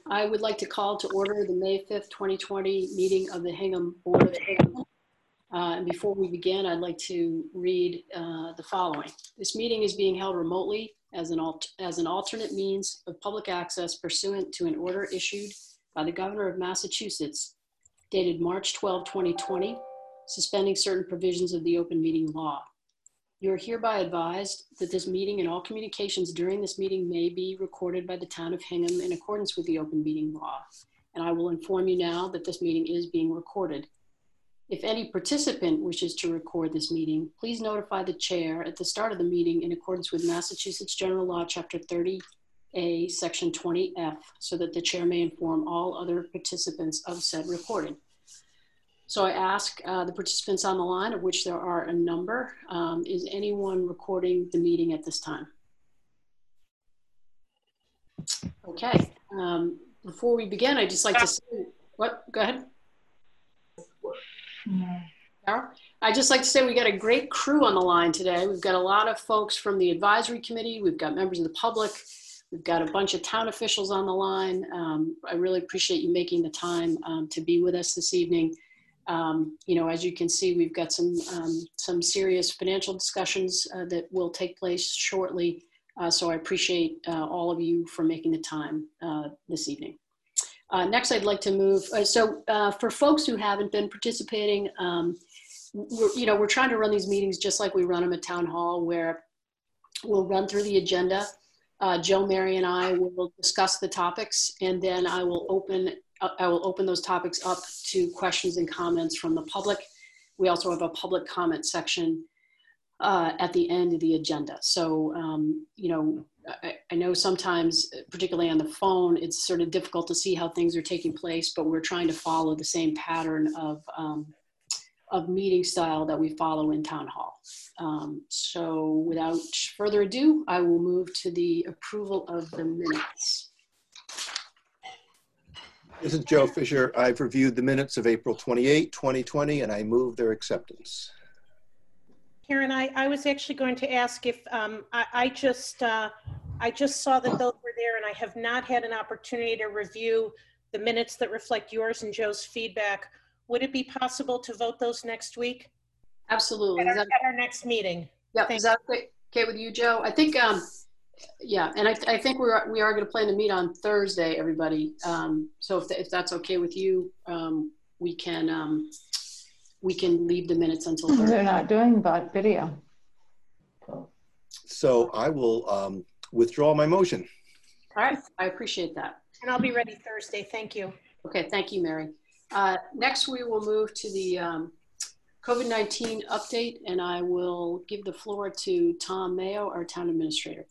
I would like to call to order the May 5th, 2020 meeting of the Hingham Board of Selectmen. And before we begin, I'd like to read the following. This meeting is being held remotely as an alternate means of public access pursuant to an order issued by the Governor of Massachusetts dated March 12, 2020, suspending certain provisions of the open meeting law. You are hereby advised that this meeting and all communications during this meeting may be recorded by the town of Hingham in accordance with the open meeting law. And I will inform you now that this meeting is being recorded. If any participant wishes to record this meeting, please notify the chair at the start of the meeting in accordance with Massachusetts General Law, Chapter 30A, Section 20F, so that the chair may inform all other participants of said recording. So I ask the participants on the line, of which there are a number, is anyone recording the meeting at this time? Okay, before we begin, I'd just like to say, what, go ahead. Carol? I'd just like to say we got a great crew on the line today. We've got a lot of folks from the advisory committee. We've got members of the public. We've got a bunch of town officials on the line. I really appreciate you making the time to be with us this evening. You know, as you can see, we've got some serious financial discussions that will take place shortly. So I appreciate all of you for making the time this evening. Next, I'd like to move. For folks who haven't been participating, we're trying to run these meetings just like we run them at Town Hall, where we'll run through the agenda. Joe, Mary, and I will discuss the topics, and then I will open those topics up to questions and comments from the public. We also have a public comment section at the end of the agenda. So, I know sometimes, particularly on the phone, it's sort of difficult to see how things are taking place, but we're trying to follow the same pattern of meeting style that we follow in Town Hall. So without further ado, I will move to the approval of the minutes. This is Joe Fisher. I've reviewed the minutes of April 28, 2020, and I move their acceptance. Karen, I was actually going to ask if I just saw that those were there, and I have not had an opportunity to review the minutes that reflect yours and Joe's feedback. Would it be possible to vote those next week? Absolutely. At our next meeting. Yeah, is that okay with you, Joe? I think, yeah, and I think we are going to plan to meet on Thursday, everybody. So if that's okay with you, we can leave the minutes until Thursday. They're not doing video. So I will withdraw my motion. All right, I appreciate that. And I'll be ready Thursday. Thank you. Okay, thank you, Mary. Next, we will move to the COVID-19 update, and I will give the floor to Tom Mayo, our town administrator.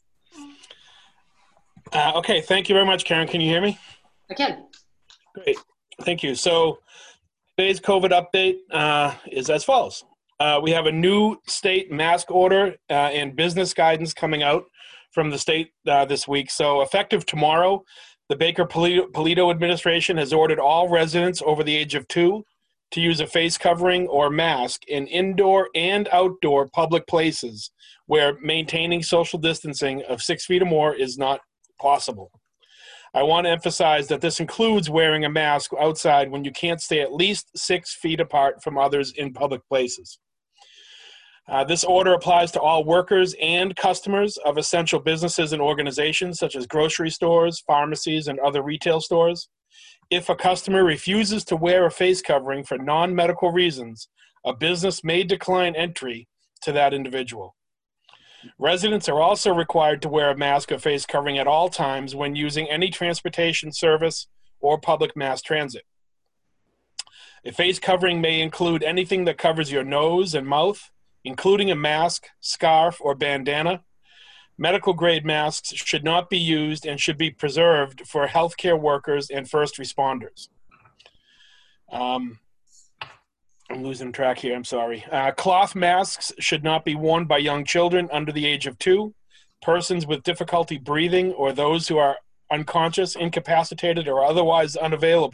Okay, thank you very much, Karen. Can you hear me? I can. Great, thank you. So today's COVID update is as follows. We have a new state mask order and business guidance coming out from the state this week. So effective tomorrow, the Baker-Polito administration has ordered all residents over the age of 2 to use a face covering or mask in indoor and outdoor public places where maintaining social distancing of 6 feet or more is not possible. I want to emphasize that this includes wearing a mask outside when you can't stay at least 6 feet apart from others in public places. This order applies to all workers and customers of essential businesses and organizations such as grocery stores, pharmacies, and other retail stores. If a customer refuses to wear a face covering for non-medical reasons, a business may decline entry to that individual. Residents are also required to wear a mask or face covering at all times when using any transportation service or public mass transit. A face covering may include anything that covers your nose and mouth, including a mask, scarf, or bandana. Medical grade masks should not be used and should be preserved for healthcare workers and first responders. I'm losing track here, I'm sorry. Cloth masks should not be worn by young children under the age of 2, persons with difficulty breathing, or those who are unconscious, incapacitated, or otherwise unable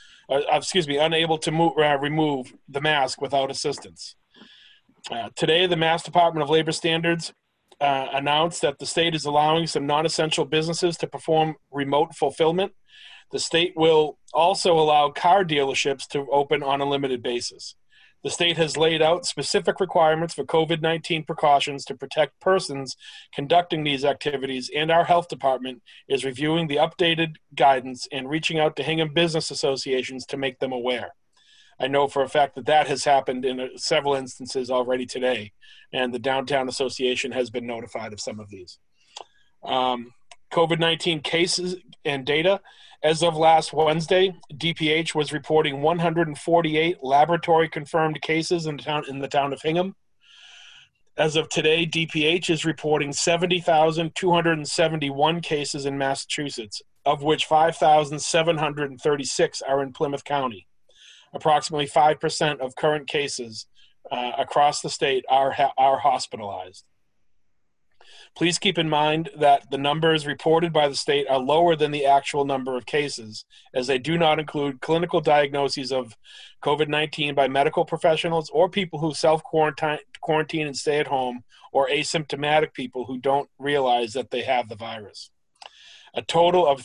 to remove the mask without assistance. Today, the Mass Department of Labor Standards announced that the state is allowing some non-essential businesses to perform remote fulfillment. The state will also allow car dealerships to open on a limited basis. The state has laid out specific requirements for COVID-19 precautions to protect persons conducting these activities, and our health department is reviewing the updated guidance and reaching out to Hingham business associations to make them aware. I know for a fact that that has happened in several instances already today, and the Downtown Association has been notified of some of these. COVID-19 cases and data. As of last Wednesday, DPH was reporting 148 laboratory-confirmed cases in the town of Hingham. As of today, DPH is reporting 70,271 cases in Massachusetts, of which 5,736 are in Plymouth County. Approximately 5% of current cases across the state are hospitalized. Please keep in mind that the numbers reported by the state are lower than the actual number of cases, as they do not include clinical diagnoses of COVID-19 by medical professionals or people who self-quarantine and stay at home, or asymptomatic people who don't realize that they have the virus. A total of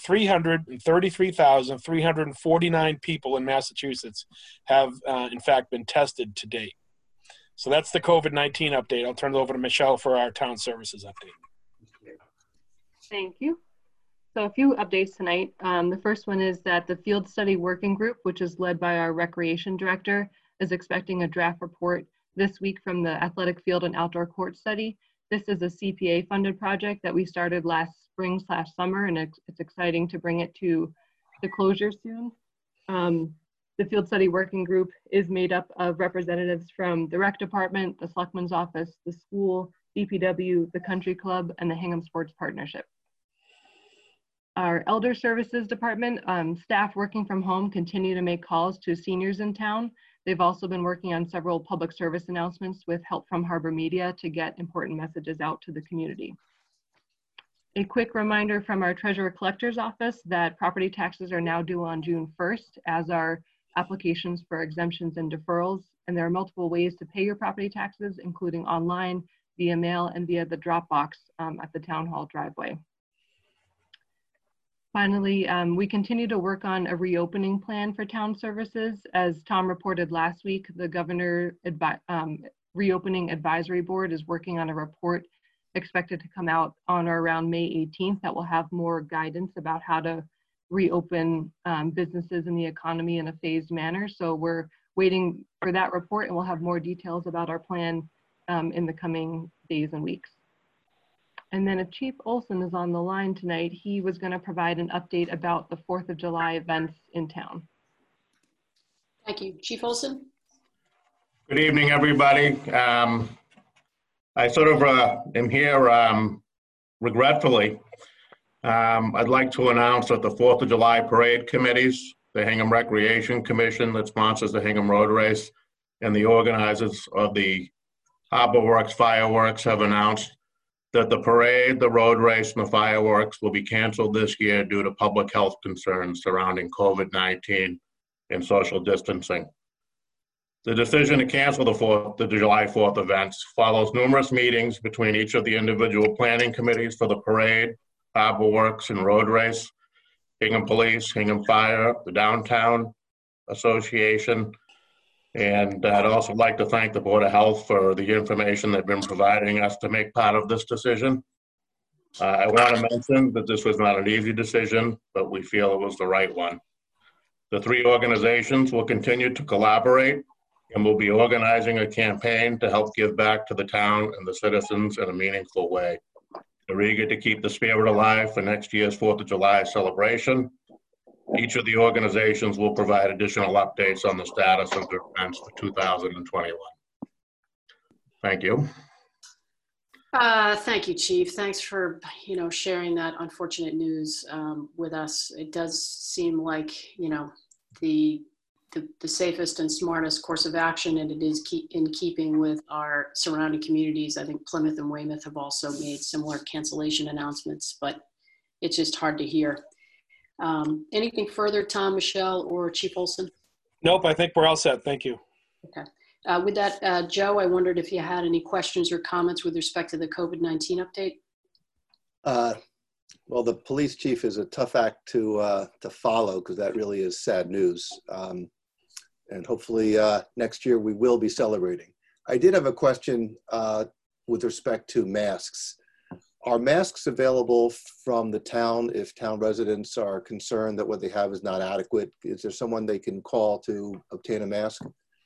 333,349 people in Massachusetts have, in fact, been tested to date. So that's the COVID-19 update. I'll turn it over to Michelle for our town services update. Thank you. So a few updates tonight. The first one is that the Field Study Working Group, which is led by our Recreation Director, is expecting a draft report this week from the Athletic Field and Outdoor Court Study. This is a CPA-funded project that we started last spring/summer, and it's exciting to bring it to the closure soon. The Field Study Working Group is made up of representatives from the Rec Department, the Selectman's Office, the school, DPW, the Country Club, and the Hingham Sports Partnership. Our Elder Services Department, staff working from home continue to make calls to seniors in town. They've also been working on several public service announcements with help from Harbor Media to get important messages out to the community. A quick reminder from our Treasurer Collector's Office that property taxes are now due on June 1st, as are applications for exemptions and deferrals. And there are multiple ways to pay your property taxes, including online, via mail, and via the drop box at the Town Hall driveway. Finally, we continue to work on a reopening plan for town services. As Tom reported last week, the Governor Reopening Advisory Board is working on a report expected to come out on or around May 18th that will have more guidance about how to reopen businesses and the economy in a phased manner. So we're waiting for that report, and we'll have more details about our plan in the coming days and weeks. And then if Chief Olson is on the line tonight, he was going to provide an update about the 4th of July events in town. Thank you. Chief Olson? Good evening, everybody. I sort of am here regretfully. I'd like to announce that the 4th of July parade committees, the Hingham Recreation Commission that sponsors the Hingham Road Race, and the organizers of the Harbor Works fireworks have announced that the parade, the road race, and the fireworks will be canceled this year due to public health concerns surrounding COVID-19 and social distancing. The decision to cancel the July 4th events follows numerous meetings between each of the individual planning committees for the parade, Harbor Works, and road race, Hingham Police, Hingham Fire, the Downtown Association, and I'd also like to thank the Board of Health for the information they've been providing us to make part of this decision. I want to mention that this was not an easy decision, but we feel it was the right one. The three organizations will continue to collaborate, and we'll be organizing a campaign to help give back to the town and the citizens in a meaningful way. We're eager to keep the spirit alive for next year's 4th of July celebration. Each of the organizations will provide additional updates on the status of their events for 2021. Thank you. Thank you, Chief. Thanks for sharing that unfortunate news with us. It does seem like the safest and smartest course of action, and it is in keeping with our surrounding communities. I think Plymouth and Weymouth have also made similar cancellation announcements, but it's just hard to hear. Anything further, Tom, Michelle, or Chief Olson? Nope, I think we're all set. Thank you. Okay. With that, Joe, I wondered if you had any questions or comments with respect to the COVID-19 update. Well, the police chief is a tough act to follow because that really is sad news. And hopefully next year we will be celebrating. I did have a question with respect to masks. Are masks available from the town if town residents are concerned that what they have is not adequate? Is there someone they can call to obtain a mask?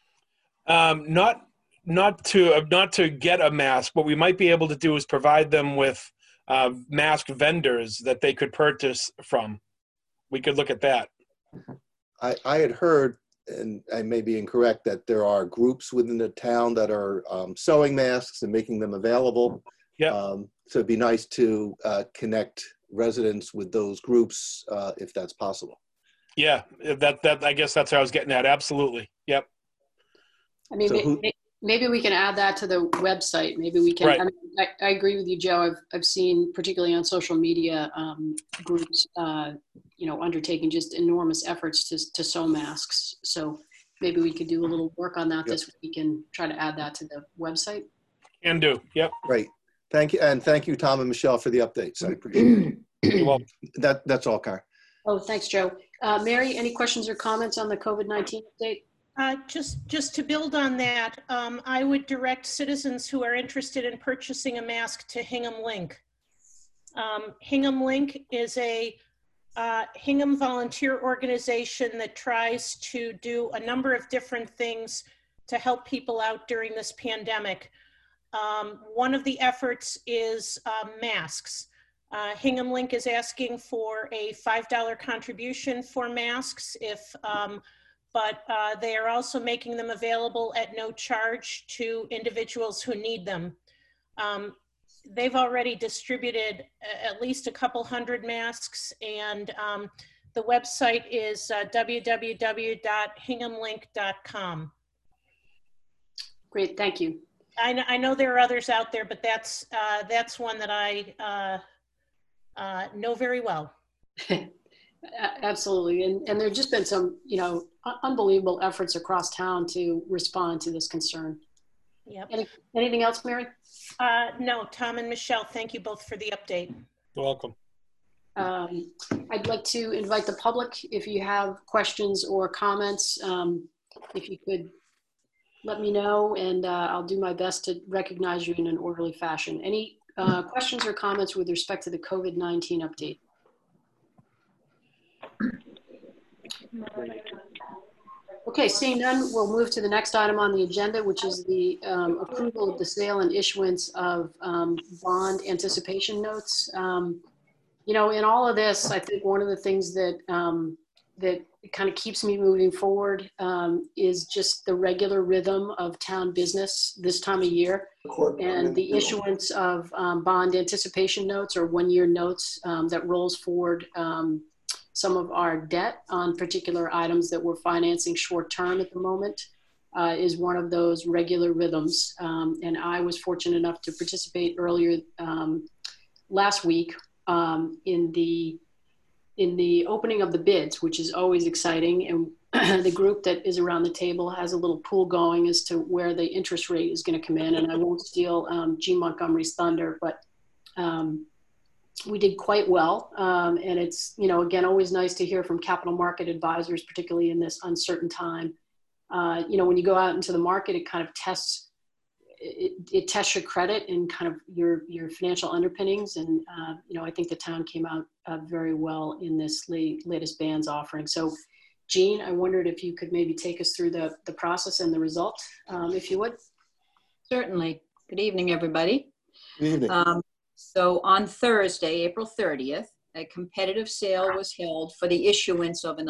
Not to get a mask. What we might be able to do is provide them with mask vendors that they could purchase from. We could look at that. I had heard, and I may be incorrect, that there are groups within the town that are sewing masks and making them available. Yeah. So it'd be nice to connect residents with those groups if that's possible. Yeah, that I guess that's how I was getting at. Absolutely. Yep. I mean, So maybe we can add that to the website. Maybe we can. Right. I mean, I agree with you, Joe. I've seen, particularly on social media, groups, undertaking just enormous efforts to sew masks. So maybe we could do a little work on that this week and try to add that to the website. Can do. Yep. Great. Thank you. And thank you, Tom and Michelle, for the updates. I appreciate it. You're welcome. That's all, Karen. Oh, thanks, Joe. Mary, any questions or comments on the COVID-19 update? Just to build on that, I would direct citizens who are interested in purchasing a mask to Hingham Link. Hingham Link is a Hingham volunteer organization that tries to do a number of different things to help people out during this pandemic. One of the efforts is masks. Hingham Link is asking for a $5 contribution for masks but they are also making them available at no charge to individuals who need them. They've already distributed at least a couple hundred masks, and the website is www.hinghamlink.com. Great, thank you. I know there are others out there, but that's one that I know very well. Absolutely, and there have just been some, unbelievable efforts across town to respond to this concern. Yep. Anything else, Mary? No, Tom and Michelle, thank you both for the update. You're welcome. I'd like to invite the public, if you have questions or comments, if you could let me know, and I'll do my best to recognize you in an orderly fashion. Any questions or comments with respect to the COVID-19 update? Okay, seeing none, we'll move to the next item on the agenda, which is the approval of the sale and issuance of bond anticipation notes. In all of this, I think one of the things that that kind of keeps me moving forward is just the regular rhythm of town business this time of year, and the issuance of bond anticipation notes, or one-year notes that rolls forward some of our debt on particular items that we're financing short-term at the moment, is one of those regular rhythms. And I was fortunate enough to participate earlier last week in the opening of the bids, which is always exciting. And the group that is around the table has a little pool going as to where the interest rate is going to come in. And I won't steal Gene Montgomery's thunder, but we did quite well. And it's, again, always nice to hear from capital market advisors, particularly in this uncertain time. When you go out into the market, it kind of tests, it tests your credit and kind of your financial underpinnings. And, I think the town came out very well in this latest bands offering. So Gene, I wondered if you could maybe take us through the process and the result, if you would. Certainly. Good evening, everybody. Good evening. So on Thursday, April 30th, a competitive sale was held for the issuance of an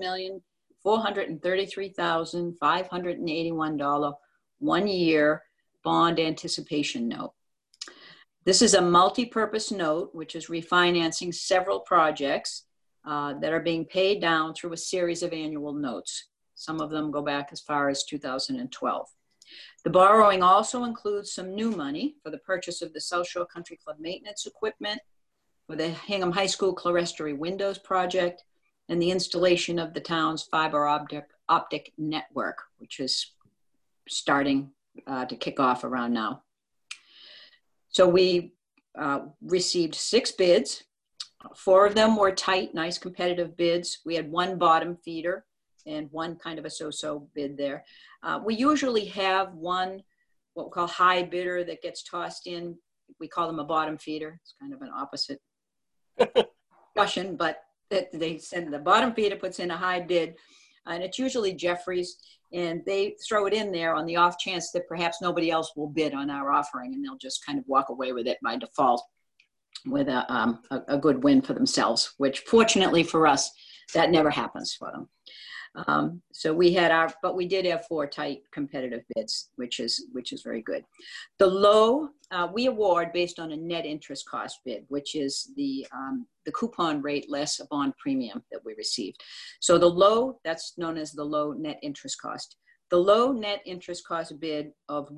$11,433,581 one-year bond anticipation note. This is a multi-purpose note, which is refinancing several projects that are being paid down through a series of annual notes. Some of them go back as far as 2012. The borrowing also includes some new money for the purchase of the South Shore Country Club maintenance equipment, for the Hingham High School clerestory windows project, and the installation of the town's fiber optic network, which is starting to kick off around now. So we received 6 bids 4 of them were tight, nice competitive bids. We had 1 bottom feeder and 1 kind of a so-so bid there. We usually have 1, what we call high bidder that gets tossed in. We call them a bottom feeder. It's kind of an opposite discussion, but they send the bottom feeder puts in a high bid, and it's usually Jeffries, and they throw it in there on the off chance that perhaps nobody else will bid on our offering, and they'll just kind of walk away with it by default with a good win for themselves, which fortunately for us, that never happens for them. So we had but we did have 4 tight competitive bids, which is very good. The low, we award based on a net interest cost bid, which is the coupon rate less a bond premium that we received. So the low, that's known as the low net interest cost. The low net interest cost bid of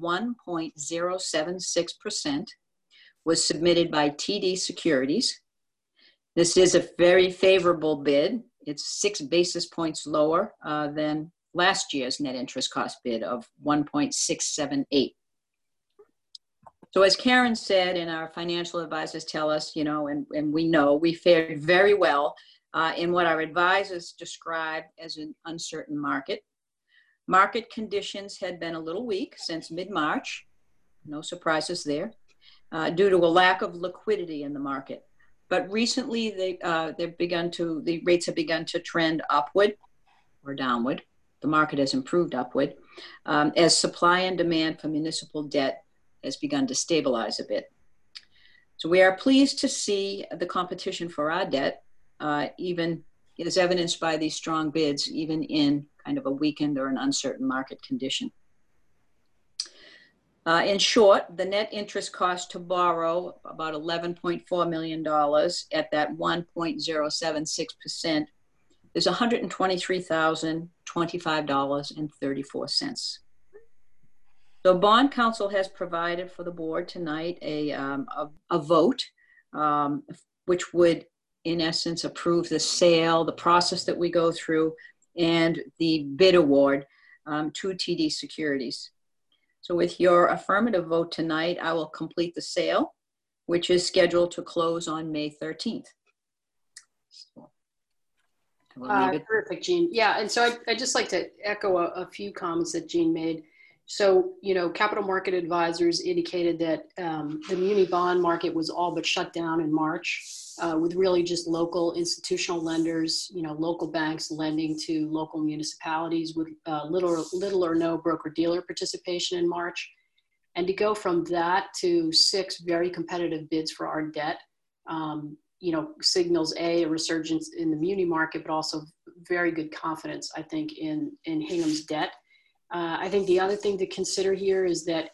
1.076% was submitted by TD Securities. This is a very favorable bid. It's 6 basis points lower than last year's net interest cost bid of 1.678. So as Karen said, and our financial advisors tell us, you know, and we know, we fared very well in what our advisors describe as an uncertain market. Market conditions had been a little weak since mid-March. No surprises there, due to a lack of liquidity in the market. But recently, the rates have begun to trend upward or downward. The market has improved upward as supply and demand for municipal debt has begun to stabilize a bit. So we are pleased to see the competition for our debt, even as evidenced by these strong bids, even in kind of a weakened or an uncertain market condition. In short, the net interest cost to borrow about $11.4 million at that 1.076% is $123,025.34. So Bond Counsel has provided for the board tonight a vote, which would, in essence, approve the sale, the process that we go through, and the bid award to TD Securities. So with your affirmative vote tonight, I will complete the sale, which is scheduled to close on May 13th. So I will leave it. Terrific, Jean. Yeah, and so I'd just like to echo a few comments that Jean made. So, you know, capital market advisors indicated that the muni bond market was all but shut down in March, with really just local institutional lenders, you know, local banks lending to local municipalities with little or no broker-dealer participation in March. And to go from that to 6 very competitive bids for our debt, you know, signals a resurgence in the muni market, but also very good confidence, I think, in Hingham's debt. I think the other thing to consider here is that,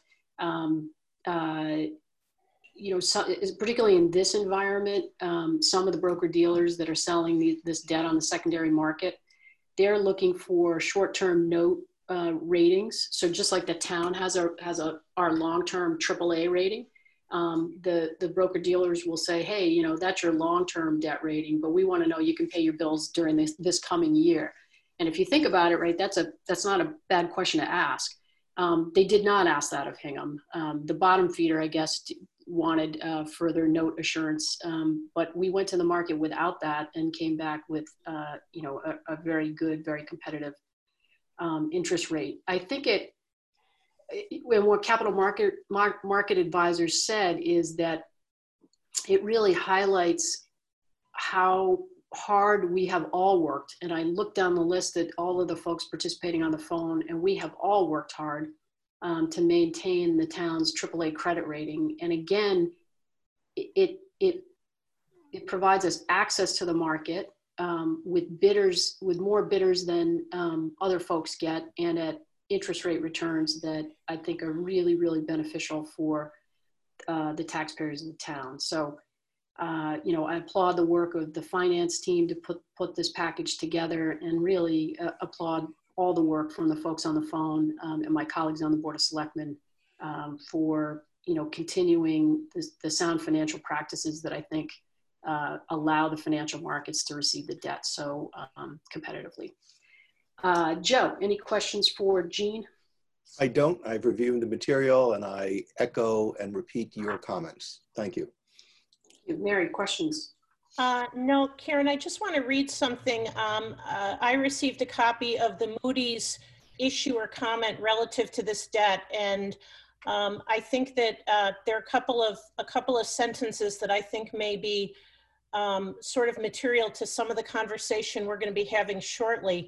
you know, particularly in this environment, some of the broker dealers that are selling this debt on the secondary market, they're looking for short-term note ratings. So just like the town has our long-term AAA rating, the broker dealers will say, hey, you know, that's your long-term debt rating, but we want to know you can pay your bills during this coming year. And if you think about it, right, that's not a bad question to ask. They did not ask that of Hingham. The bottom feeder, I guess, wanted further note assurance, but we went to the market without that and came back with, you know, a very good, very competitive interest rate. I think what capital market advisors said is that it really highlights how hard we have all worked. And I looked down the list at all of the folks participating on the phone, and we have all worked hard to maintain the town's AAA credit rating. And again, it provides us access to the market with more bidders than other folks get, and at interest rate returns that I think are really, really beneficial for the taxpayers in the town. So you know, I applaud the work of the finance team to put this package together, and really applaud all the work from the folks on the phone and my colleagues on the Board of Selectmen for, you know, continuing the sound financial practices that I think allow the financial markets to receive the debt so competitively. Joe, any questions for Jean? I don't. I've reviewed the material and I echo and repeat your comments. Thank you. Mary, questions? No, Karen, I just want to read something. I received a copy of the Moody's issue or comment relative to this debt, and I think that there are a couple of sentences that I think may be sort of material to some of the conversation we're going to be having shortly.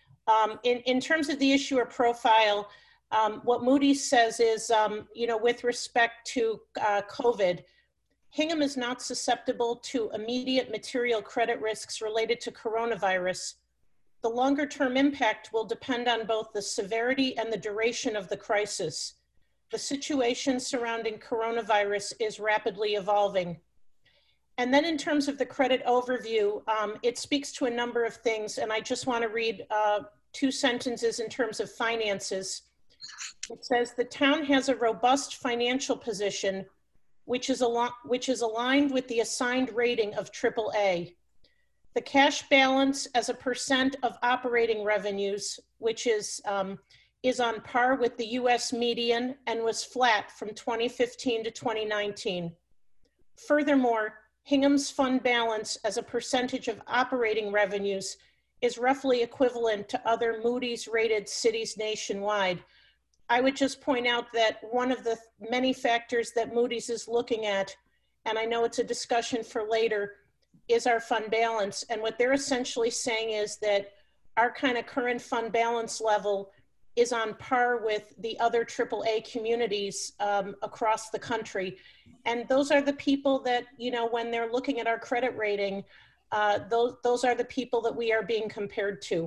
In terms of the issuer profile, what Moody's says is, with respect to COVID, Hingham is not susceptible to immediate material credit risks related to coronavirus. The longer-term impact will depend on both the severity and the duration of the crisis. The situation surrounding coronavirus is rapidly evolving. And then in terms of the credit overview, it speaks to a number of things, and I just want to read 2 sentences in terms of finances. It says, the town has a robust financial position which is aligned with the assigned rating of AAA. The cash balance as a percent of operating revenues, which is on par with the US median and was flat from 2015 to 2019. Furthermore, Hingham's fund balance as a percentage of operating revenues is roughly equivalent to other Moody's rated cities nationwide. I would just point out that one of the many factors that Moody's is looking at, and I know it's a discussion for later, is our fund balance. And what they're essentially saying is that our kind of current fund balance level is on par with the other AAA communities across the country. And those are the people that, when they're looking at our credit rating, those are the people that we are being compared to.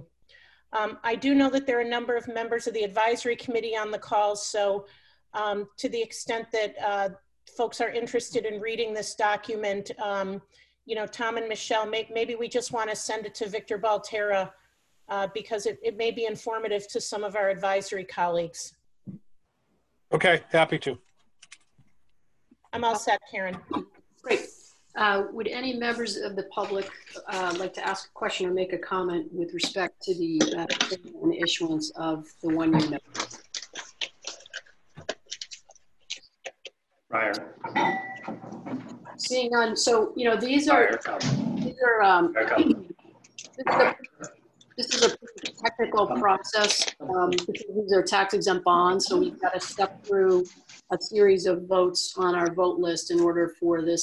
I do know that there are a number of members of the advisory committee on the call, so to the extent that folks are interested in reading this document, Tom and Michelle, maybe we just want to send it to Victor Baltera because it may be informative to some of our advisory colleagues. Okay, happy to. I'm all set, Karen. Great. Would any members of the public like to ask a question or make a comment with respect to the issuance of the one-year note? Prior. Seeing none, so these are this is a pretty technical process because these are tax-exempt bonds, so we've got to step through a series of votes on our vote list in order for the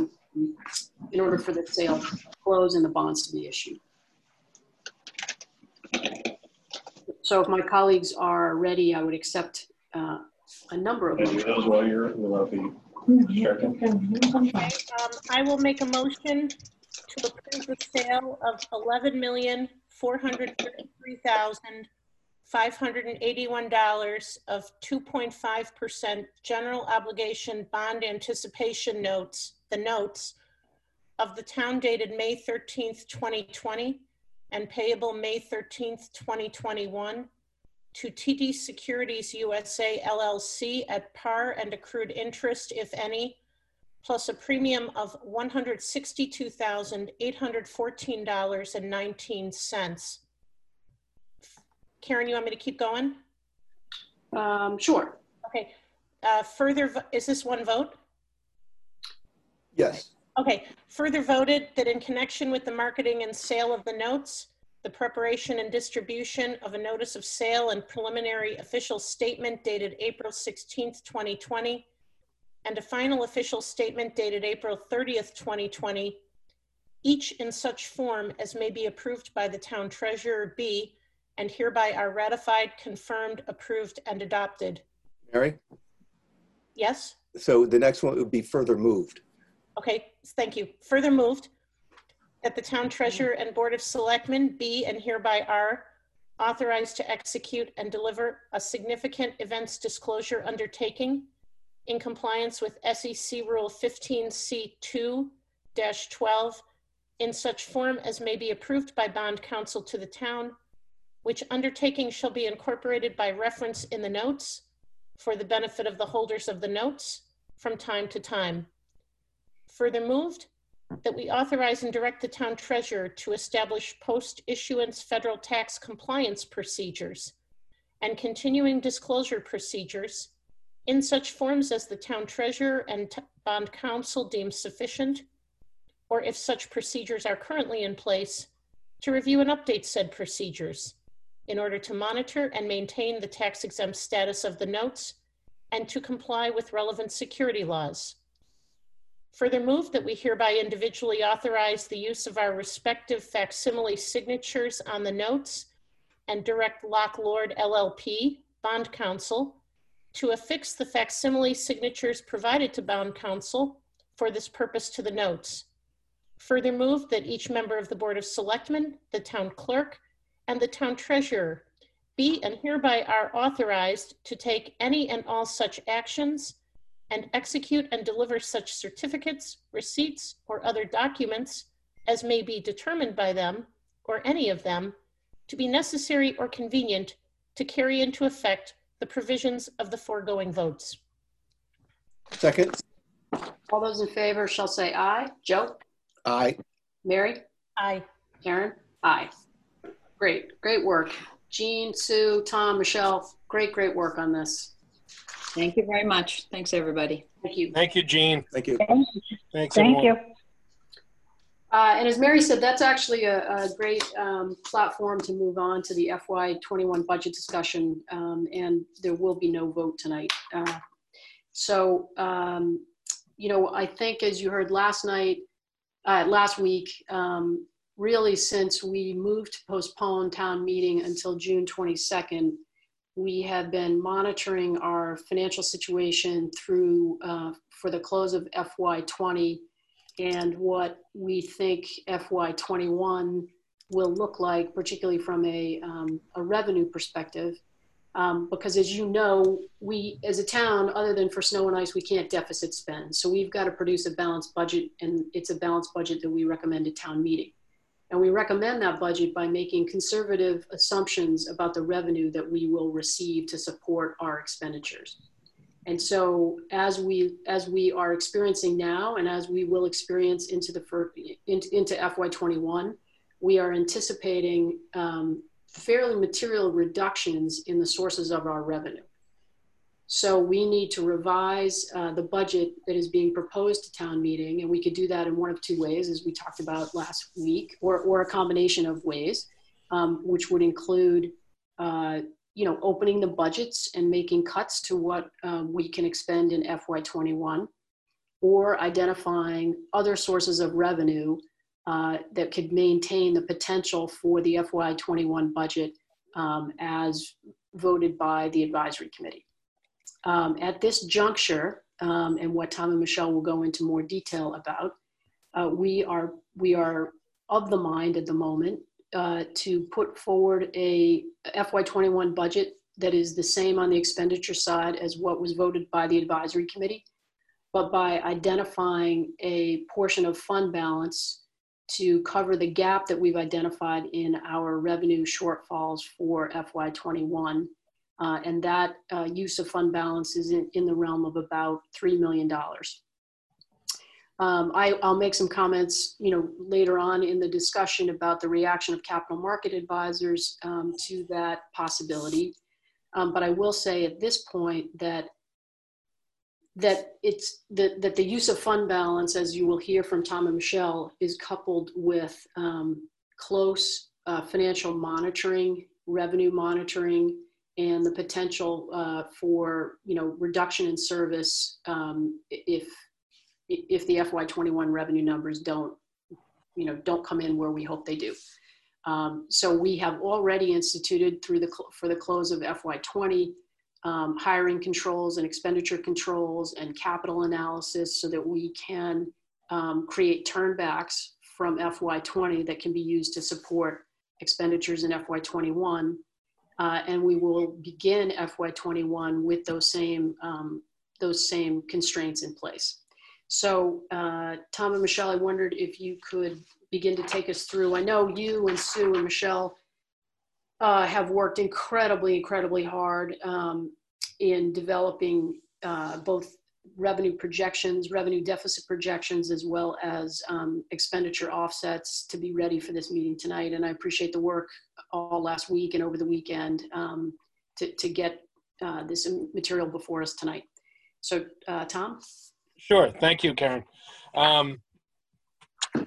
sale to close and the bonds to be issued. So if my colleagues are ready, I would accept a number of them. Those while you're Okay, I will make a motion to approve the sale of $11,433,581 of 2.5% general obligation bond anticipation notes, the notes of the town dated May 13th, 2020 and payable May 13th, 2021 to TD Securities USA LLC at par and accrued interest, if any, plus a premium of $162,814.19. Karen, you want me to keep going? Sure. Okay. Is this one vote? Yes. Okay. Further voted that in connection with the marketing and sale of the notes, the preparation and distribution of a notice of sale and preliminary official statement dated April 16th, 2020, and a final official statement dated April 30th, 2020, each in such form as may be approved by the town treasurer be, and hereby are ratified, confirmed, approved, and adopted. Mary? Yes? So the next one would be further moved. Okay, thank you. Further moved that the town treasurer and board of selectmen be and hereby are authorized to execute and deliver a significant events disclosure undertaking in compliance with SEC Rule 15C2-12 in such form as may be approved by bond counsel to the town, which undertaking shall be incorporated by reference in the notes for the benefit of the holders of the notes from time to time. Further moved that we authorize and direct the town treasurer to establish post-issuance federal tax compliance procedures and continuing disclosure procedures in such forms as the town treasurer and bond counsel deem sufficient or if such procedures are currently in place, to review and update said procedures in order to monitor and maintain the tax-exempt status of the notes and to comply with relevant security laws. Further move that we hereby individually authorize the use of our respective facsimile signatures on the notes and direct Locke Lord LLP, bond counsel, to affix the facsimile signatures provided to bond counsel for this purpose to the notes. Further move that each member of the Board of Selectmen, the town clerk, and the town treasurer be and hereby are authorized to take any and all such actions and execute and deliver such certificates, receipts, or other documents as may be determined by them, or any of them, to be necessary or convenient to carry into effect the provisions of the foregoing votes. Second. All those in favor shall say aye. Joe? Aye. Mary? Aye. Karen? Aye. Great work. Jean, Sue, Tom, Michelle, great work on this. Thank you very much. Thanks, everybody. Thank you. Thank you, Jean. Thank you. Thanks, Thank everyone. you. And as Mary said, that's actually a great platform to move on to the FY21 budget discussion, and there will be no vote tonight. You know, I think as you heard last week, really since we moved to postpone town meeting until June 22nd, we have been monitoring our financial situation through for the close of FY20 and what we think FY21 will look like, particularly from a revenue perspective. Because as you know, we as a town, other than for snow and ice, we can't deficit spend. So we've got to produce a balanced budget, and it's a balanced budget that we recommend at town meeting. And we recommend that budget by making conservative assumptions about the revenue that we will receive to support our expenditures. And so as we are experiencing now, and as we will experience into FY21, we are anticipating fairly material reductions in the sources of our revenue. So we need to revise the budget that is being proposed to town meeting, and we could do that in one of two ways, as we talked about last week, or a combination of ways, which would include you know, opening the budgets and making cuts to what we can expend in FY21, or identifying other sources of revenue that could maintain the potential for the FY21 budget as voted by the advisory committee. At this juncture, and what Tom and Michelle will go into more detail about, we are of the mind at the moment to put forward a FY21 budget that is the same on the expenditure side as what was voted by the advisory committee, but by identifying a portion of fund balance to cover the gap that we've identified in our revenue shortfalls for FY21. And that use of fund balance is in the realm of about $3 million. I'll make some comments, you know, later on in the discussion about the reaction of capital market advisors to that possibility. But I will say at this point that the use of fund balance, as you will hear from Tom and Michelle, is coupled with close financial monitoring, revenue monitoring, and the potential for, you know, reduction in service if the FY21 revenue numbers don't come in where we hope they do. So we have already instituted for the close of FY20 hiring controls and expenditure controls and capital analysis so that we can create turnbacks from FY20 that can be used to support expenditures in FY21. And we will begin FY21 with those same constraints in place. So Tom and Michelle, I wondered if you could begin to take us through. I know you and Sue and Michelle have worked incredibly hard in developing both revenue projections, revenue deficit projections, as well as expenditure offsets to be ready for this meeting tonight. And I appreciate the work all last week and over the weekend to get this material before us tonight. So Tom? Sure. Thank you, Karen.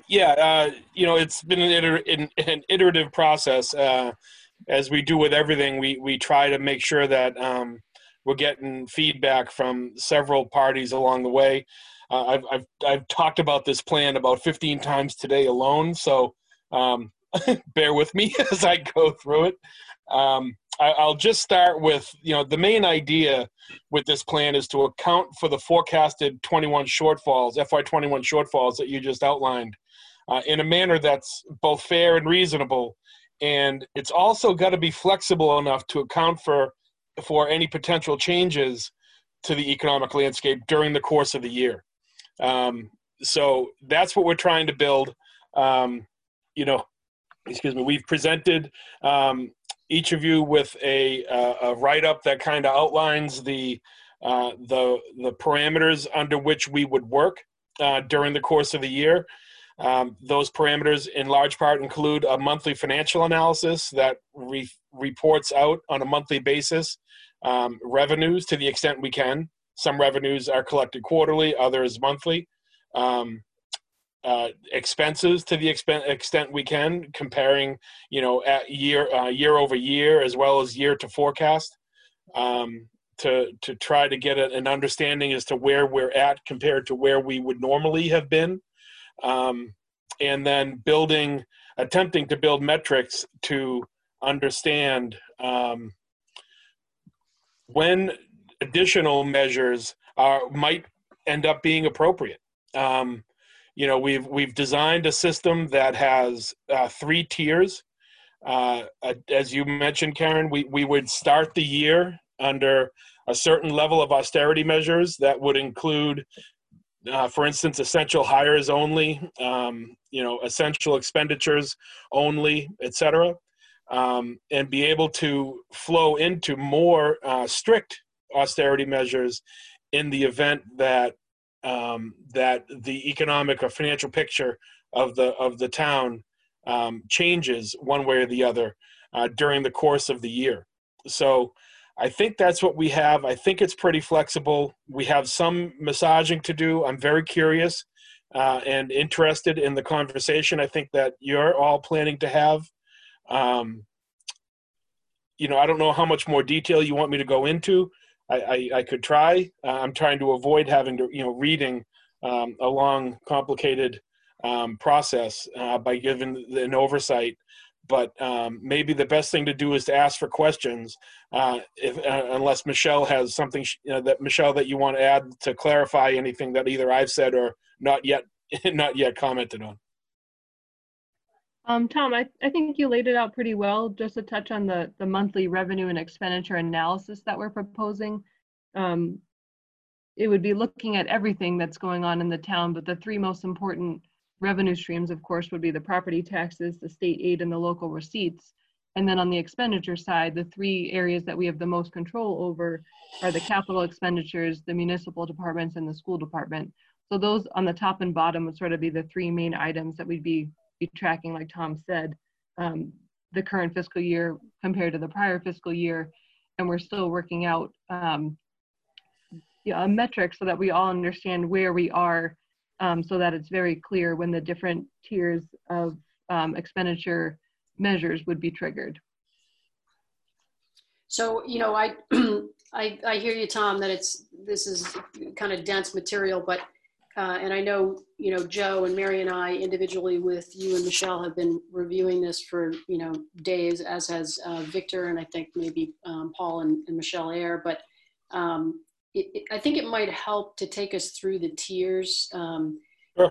It's been an iterative process. As we do with everything, we try to make sure that we're getting feedback from several parties along the way. I've talked about this plan about 15 times today alone, so bear with me as I go through it. I'll just start with, the main idea with this plan is to account for the forecasted FY 21 shortfalls that you just outlined in a manner that's both fair and reasonable. And it's also got to be flexible enough to account for any potential changes to the economic landscape during the course of the year. So that's what we're trying to build. We've presented each of you with a write-up that kind of outlines the parameters under which we would work during the course of the year. Those parameters in large part include a monthly financial analysis that reports out on a monthly basis revenues to the extent we can. Some revenues are collected quarterly, others monthly. Expenses to the extent we can, comparing, at year over year as well as year to forecast, to try to get an understanding as to where we're at compared to where we would normally have been, and then attempting to build metrics to understand when additional measures might end up being appropriate. We've designed a system that has 3 tiers. As you mentioned, Karen, we would start the year under a certain level of austerity measures that would include, for instance, essential hires only, essential expenditures only, et cetera, and be able to flow into more strict austerity measures in the event that the economic or financial picture of the town changes one way or the other during the course of the year. So I think that's what we have. I think it's pretty flexible. We have some massaging to do. I'm very curious and interested in the conversation I think that you're all planning to have. I don't know how much more detail you want me to go into. I could try. I'm trying to avoid having to, reading a long, complicated process by giving an oversight. But maybe the best thing to do is to ask for questions, unless Michelle has something that you want to add to clarify anything that either I've said or not yet commented on. Tom, I think you laid it out pretty well. Just to touch on the monthly revenue and expenditure analysis that we're proposing. It would be looking at everything that's going on in the town, but the 3 most important revenue streams, of course, would be the property taxes, the state aid, and the local receipts. And then on the expenditure side, the 3 areas that we have the most control over are the capital expenditures, the municipal departments, and the school department. So those on the top and bottom would sort of be the 3 main items that we'd be tracking, like Tom said, the current fiscal year compared to the prior fiscal year. And we're still working out a metric so that we all understand where we are, so that it's very clear when the different tiers of expenditure measures would be triggered. So, I hear you, Tom, that this is kind of dense material, but and I know, Joe and Mary and I individually with you and Michelle have been reviewing this for, days, as has Victor and I think maybe Paul and Michelle Ayer. But I think it might help to take us through the tiers, Sure.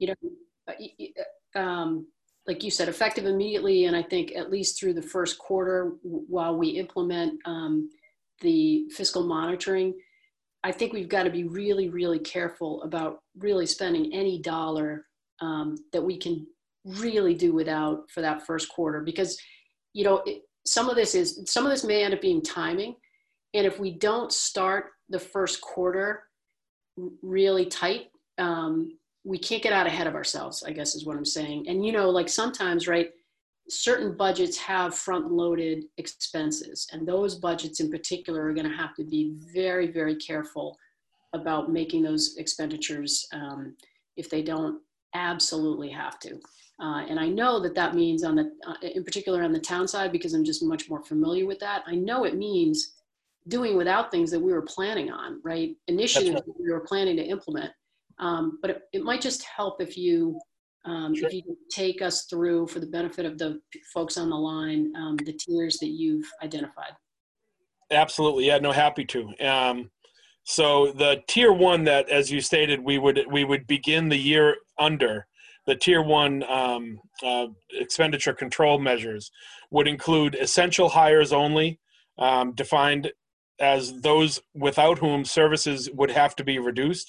Like you said, effective immediately. And I think at least through the first quarter while we implement the fiscal monitoring. I think we've got to be really, really careful about really spending any dollar that we can really do without for that first quarter, because, some of this may end up being timing. And if we don't start the first quarter really tight, we can't get out ahead of ourselves, I guess is what I'm saying. And, like sometimes, right, certain budgets have front-loaded expenses, and those budgets in particular are going to have to be very, very careful about making those expenditures if they don't absolutely have to. And I know that that means on the, in particular on the town side, because I'm just much more familiar with that. I know it means doing without things that we were planning on, right? Initiatives right. that we were planning to implement. But it might just help if you can take us through, for the benefit of the folks on the line, the tiers that you've identified. Absolutely. Yeah, no, happy to. So the tier one that, as you stated, we would begin the year under, the tier one expenditure control measures would include essential hires only, defined as those without whom services would have to be reduced.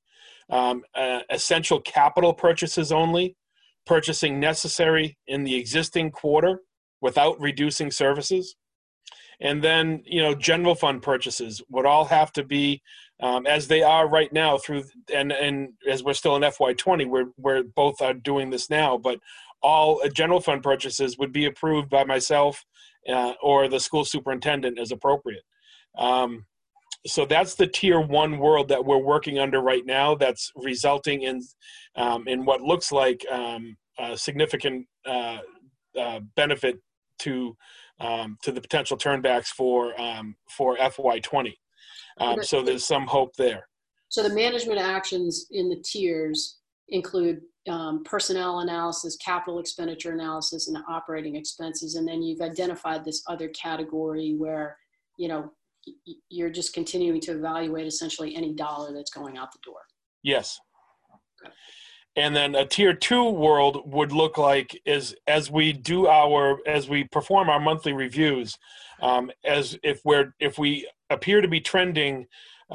Essential capital purchases only, purchasing necessary in the existing quarter without reducing services. And then, general fund purchases would all have to be, as they are right now through, and as we're still in FY20, we're both are doing this now, but all general fund purchases would be approved by myself or the school superintendent as appropriate. So that's the tier one world that we're working under right now. That's resulting in what looks like a significant benefit to the potential turnbacks for FY20. So there's some hope there. So the management actions in the tiers include personnel analysis, capital expenditure analysis, and operating expenses. And then you've identified this other category where, you're just continuing to evaluate essentially any dollar that's going out the door. Yes. Okay. And then a tier two world would look like as we perform our monthly reviews, as if we appear to be trending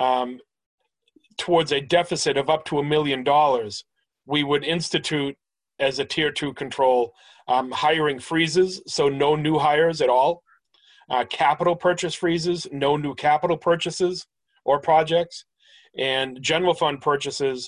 towards a deficit of up to $1 million, we would institute as a tier two control hiring freezes, so no new hires at all. Capital purchase freezes, no new capital purchases or projects, and general fund purchases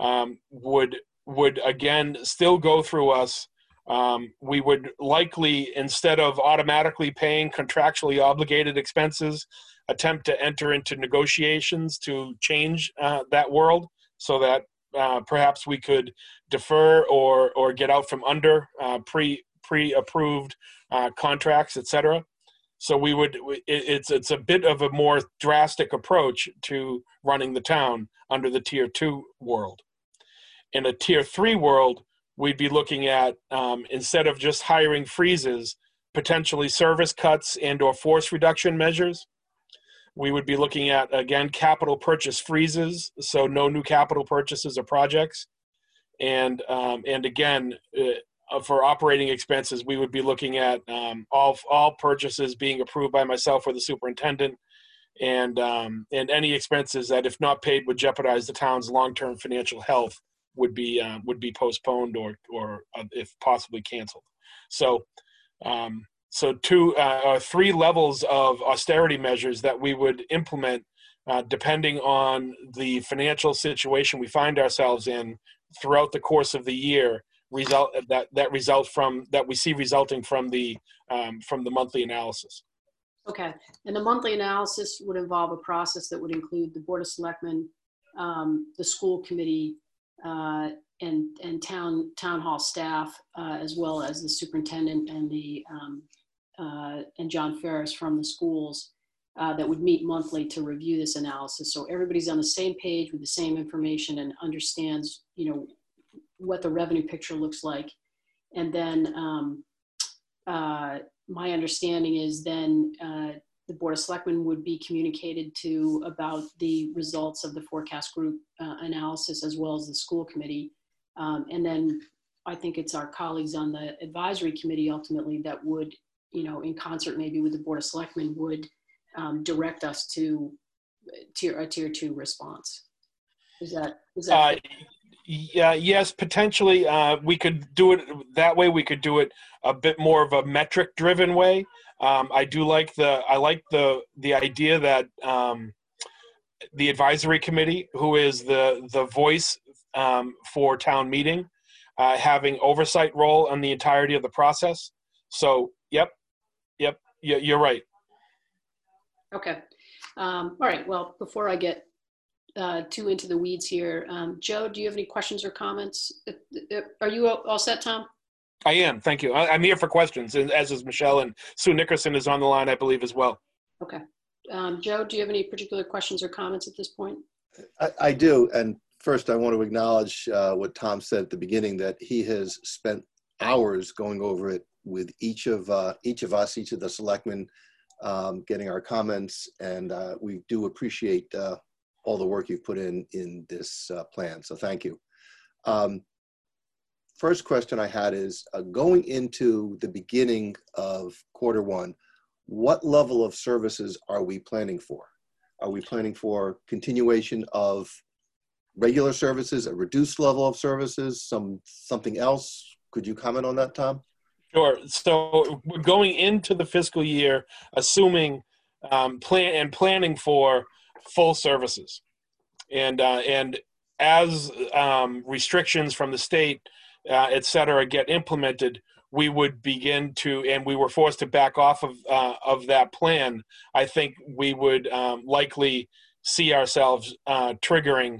would again still go through us. We would likely, instead of automatically paying contractually obligated expenses, attempt to enter into negotiations to change that world so that perhaps we could defer or get out from under pre-approved contracts, etc. So it's a bit of a more drastic approach to running the town under the tier two world. In a tier three world, we'd be looking at, instead of just hiring freezes, potentially service cuts and or force reduction measures. We would be looking at, again, capital purchase freezes, so no new capital purchases or projects. And again, for operating expenses, we would be looking at all purchases being approved by myself or the superintendent, and any expenses that, if not paid, would jeopardize the town's long-term financial health would be postponed or if possibly canceled. So three levels of austerity measures that we would implement depending on the financial situation we find ourselves in throughout the course of the year, that we see resulting from the monthly analysis. Okay, and the monthly analysis would involve a process that would include the Board of Selectmen, the school committee, and town hall staff, as well as the superintendent and John Ferris from the schools, that would meet monthly to review this analysis. So everybody's on the same page with the same information and understands, what the revenue picture looks like. And then my understanding is then the Board of Selectmen would be communicated to about the results of the forecast group analysis, as well as the school committee. And then I think it's our colleagues on the advisory committee ultimately that would, in concert maybe with the Board of Selectmen, would direct us to a tier two response. Is that Yeah, yes, potentially. We could do it that way. We could do it a bit more of a metric-driven way. I like the idea that the advisory committee, who is the voice for town meeting, having oversight role on the entirety of the process. So, yep, you're right. Okay. All right. Well, before I get too into the weeds here, Joe, do you have any questions or comments? Are you all set, Tom? I am. Thank you. I'm here for questions, and as is Michelle, and Sue Nickerson is on the line, I believe, as well. Okay. Joe, do you have any particular questions or comments at this point? I do. And first, I want to acknowledge what Tom said at the beginning, that he has spent hours going over it with each of us, each of the selectmen, getting our comments. And we do appreciate all the work you've put in this plan. So thank you. First question I had is, going into the beginning of Q1, what level of services are we planning for? Are we planning for continuation of regular services, a reduced level of services, something else? Could you comment on that, Tom? Sure. So we're going into the fiscal year assuming planning for full services, and as restrictions from the state, et cetera, get implemented, we would begin to, and we were forced to back off of that plan. I think we would likely see ourselves triggering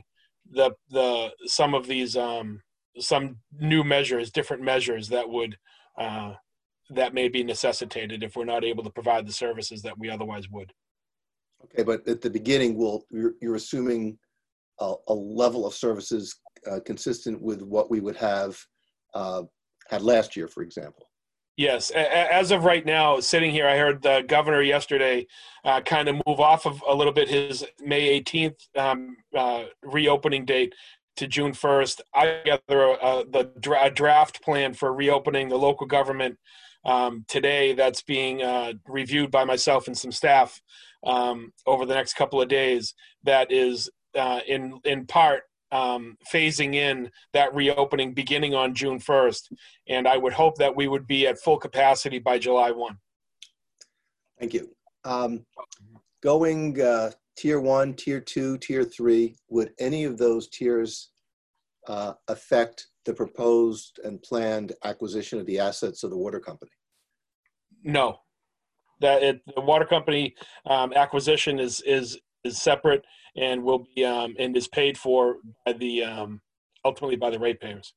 some of these some new measures, different measures that would that may be necessitated if we're not able to provide the services that we otherwise would. Okay, but at the beginning, you're assuming a level of services consistent with what we would have had last year, for example. Yes, as of right now, sitting here, I heard the governor yesterday kind of move off of a little bit his May 18th reopening date to June 1st. I gather the draft plan for reopening the local government today that's being reviewed by myself and some staff over the next couple of days. That is in part phasing in that reopening beginning on June 1st. And I would hope that we would be at full capacity by July 1. Thank you. Going tier 1, tier 2, tier 3, would any of those tiers affect the proposed and planned acquisition of the assets of the water company? No, the water company acquisition is separate and will be and is paid for by the ultimately by the ratepayers.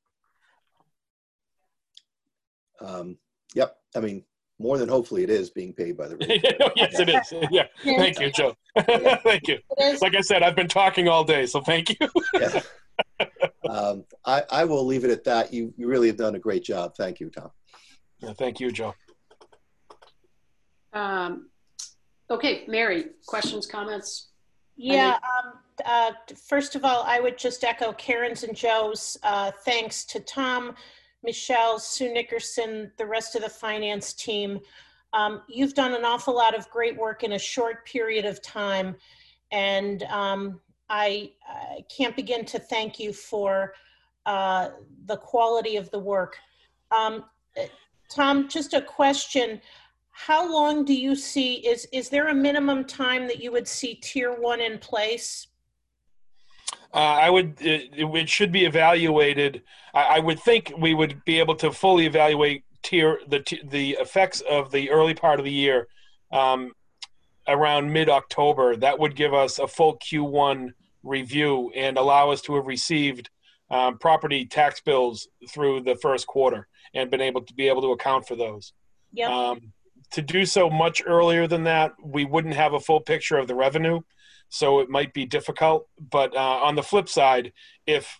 Yep. I mean, more than hopefully it is being paid by the ratepayers. Yes, it is. Yeah. Thank you, Joe. Thank you. Like I said, I've been talking all day, so thank you. Yeah. I will leave it at that. You really have done a great job. Thank you, Tom. Yeah, thank you, Joe. Okay, Mary, questions, comments? Yeah, first of all, I would just echo Karen's and Joe's thanks to Tom, Michelle, Sue Nickerson, the rest of the finance team. You've done an awful lot of great work in a short period of time, and I can't begin to thank you for the quality of the work. Tom, just a question. How long do you see, is there a minimum time that you would see tier 1 in place? It should be evaluated. I would think we would be able to fully evaluate the effects of the early part of the year around mid-October. That would give us a full Q1 review and allow us to have received property tax bills through the first quarter and been able to account for those. Yep. To do so much earlier than that, we wouldn't have a full picture of the revenue, so it might be difficult. But on the flip side, if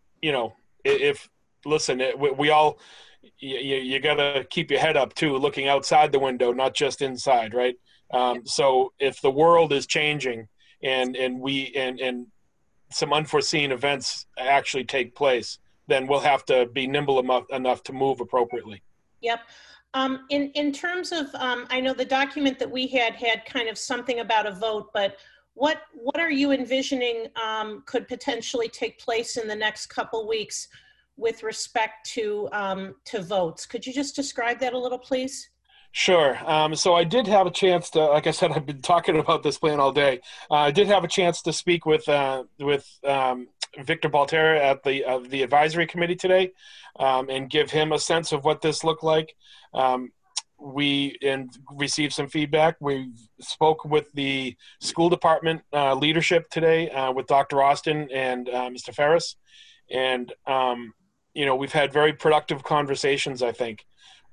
listen, we all, you got to keep your head up too, looking outside the window, not just inside, right? So if the world is changing and some unforeseen events actually take place, then we'll have to be nimble enough to move appropriately. Yep. In terms of, I know the document that we had kind of something about a vote, but what are you envisioning could potentially take place in the next couple weeks with respect to votes? Could you just describe that a little, please? Sure. So I did have a chance to, like I said, I've been talking about this plan all day. I did have a chance to speak with Victor Baltera at the advisory committee today, and give him a sense of what this looked like. We received some feedback. We spoke with the school department leadership today with Dr. Austin and Mr. Ferris, and we've had very productive conversations, I think.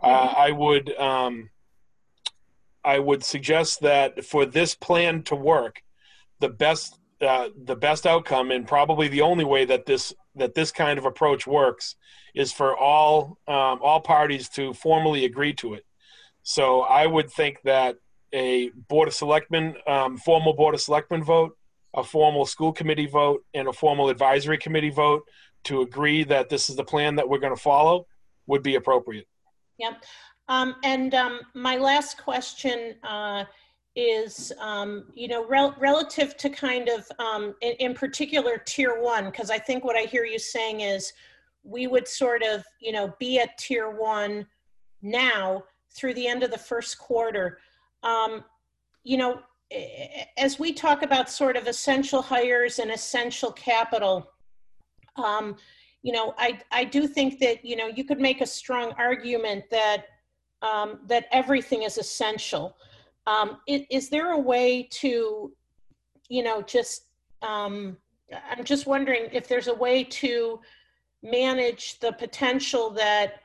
I would suggest that for this plan to work, the best outcome, and probably the only way that this kind of approach works, is for all parties to formally agree to it. So I would think that a Board of Selectmen, formal Board of Selectmen vote, a formal school committee vote, and a formal advisory committee vote to agree that this is the plan that we're going to follow would be appropriate. Yep. My last question is, relative to kind of, in particular, Tier 1, because I think what I hear you saying is we would sort of, be at Tier 1 now through the end of the first quarter. As we talk about sort of essential hires and essential capital, I do think that, you could make a strong argument that that everything is essential. Is there a way to, I'm just wondering if there's a way to manage the potential that,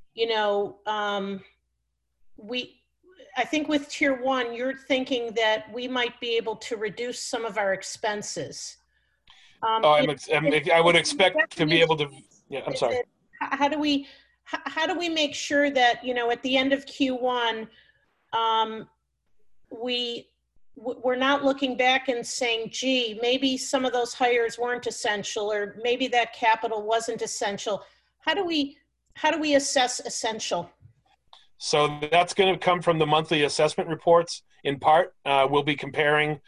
I think with Tier 1, you're thinking that we might be able to reduce some of our expenses. I would expect to be able to, yeah, I'm sorry. How do we make sure that, at the end of Q1, we're not looking back and saying, gee, maybe some of those hires weren't essential, or maybe that capital wasn't essential. How do we assess essential? So that's going to come from the monthly assessment reports. In part, we'll be comparing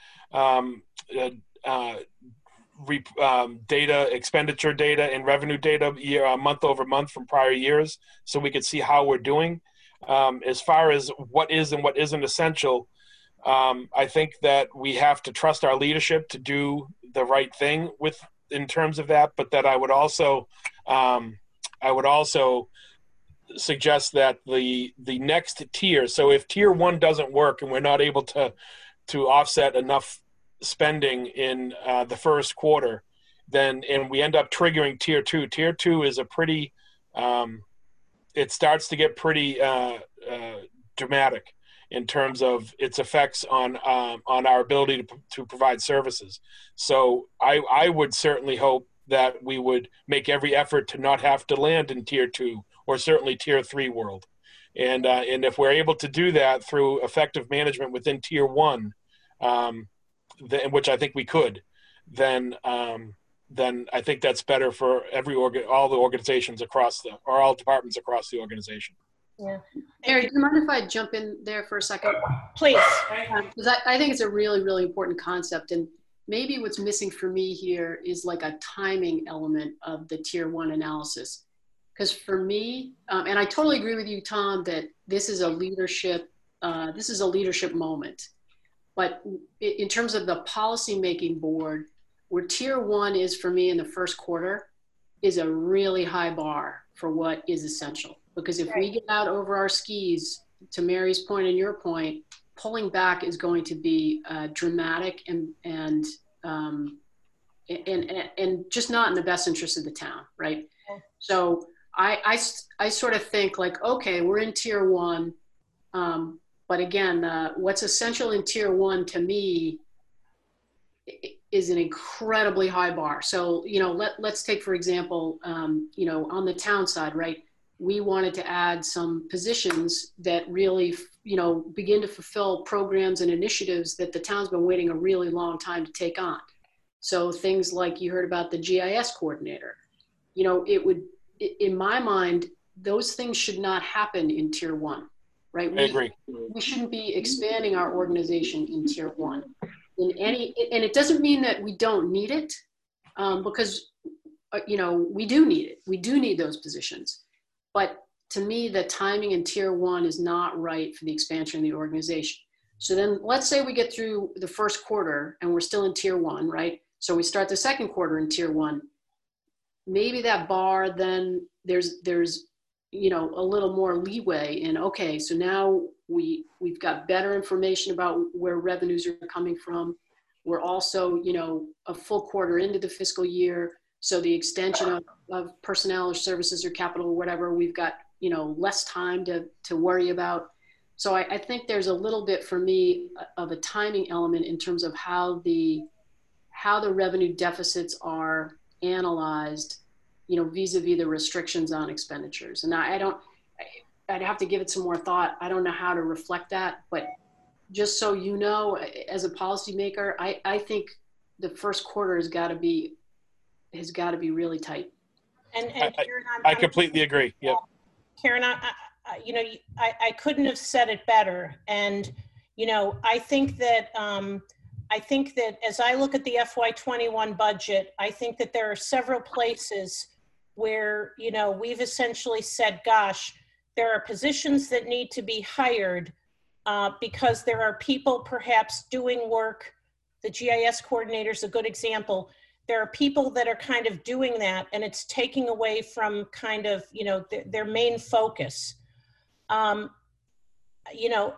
data, expenditure data, and revenue data month over month from prior years, so we could see how we're doing. As far as what is and what isn't essential, I think that we have to trust our leadership to do the right thing in terms of that. But that I would also suggest that the next tier. So if Tier 1 doesn't work and we're not able to offset enough spending in the first quarter, and we end up triggering Tier 2. Tier 2 is a pretty, it starts to get pretty dramatic in terms of its effects on our ability to provide services. So I would certainly hope that we would make every effort to not have to land in Tier 2 or certainly Tier 3 world. And if we're able to do that through effective management within Tier 1, which I think we could, then I think that's better for all the organizations all departments across the organization. Yeah. Mary, do you mind if I jump in there for a second? Please. Because I think it's a really, really important concept. And maybe what's missing for me here is like a timing element of the Tier 1 analysis. Because for me, and I totally agree with you, Tom, that this is a leadership moment. But in terms of the policymaking board, where Tier 1 is for me in the first quarter is a really high bar for what is essential. Because if we get out over our skis, to Mary's point and your point, pulling back is going to be dramatic and just not in the best interest of the town, right? So I sort of think like, okay, we're in Tier 1, but again, what's essential in Tier 1 to me is an incredibly high bar. So, let's take, for example, on the town side, right? We wanted to add some positions that really, begin to fulfill programs and initiatives that the town's been waiting a really long time to take on. So things like you heard about the GIS coordinator, it would, in my mind, those things should not happen in Tier 1, right? I agree. We shouldn't be expanding our organization in Tier 1 and it doesn't mean that we don't need it, because, we do need it. We do need those positions. But to me, the timing in Tier 1 is not right for the expansion of the organization. So then let's say we get through the first quarter and we're still in Tier 1, right? So we start the second quarter in Tier 1. Maybe that bar, then there's a little more leeway in, okay, so now we've got better information about where revenues are coming from. We're also, a full quarter into the fiscal year. So the extension of personnel or services or capital or whatever, we've got, you know, less time to worry about. So I think there's a little bit for me of a timing element in terms of how the revenue deficits are analyzed, you know, vis-a-vis the restrictions on expenditures. And I'd have to give it some more thought. I don't know how to reflect that, but just so you know, as a policymaker, I think the first quarter has got to be really tight. And Karen, I completely agree. Yep. Karen, you know, I couldn't have said it better. And, you know, I think that as I look at the FY21 budget, I think that there are several places where, you know, we've essentially said, gosh, there are positions that need to be hired because there are people perhaps doing work. The GIS coordinator is a good example. There are people that are kind of doing that, and it's taking away from kind of, you know, their main focus. You know,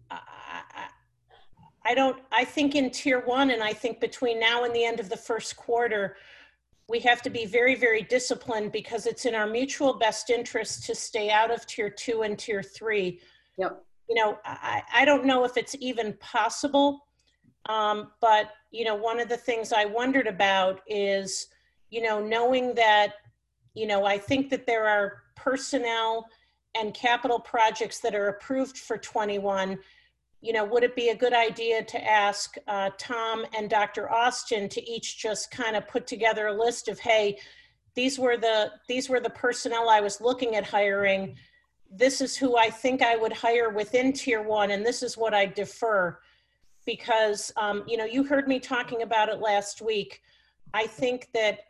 I think in tier 1, and I think between now and the end of the first quarter, we have to be very, very disciplined because it's in our mutual best interest to stay out of tier 2 and tier 3. Yep. You know, I don't know if it's even possible, but, you know, one of the things I wondered about is, you know, knowing that, you know, I think that there are personnel and capital projects that are approved for 21. You know, would it be a good idea to ask Tom and Dr. Austin to each just kind of put together a list of, hey, these were the personnel I was looking at hiring. This is who I think I would hire within tier 1, and this is what I defer. Because, you know, you heard me talking about it last week. I think that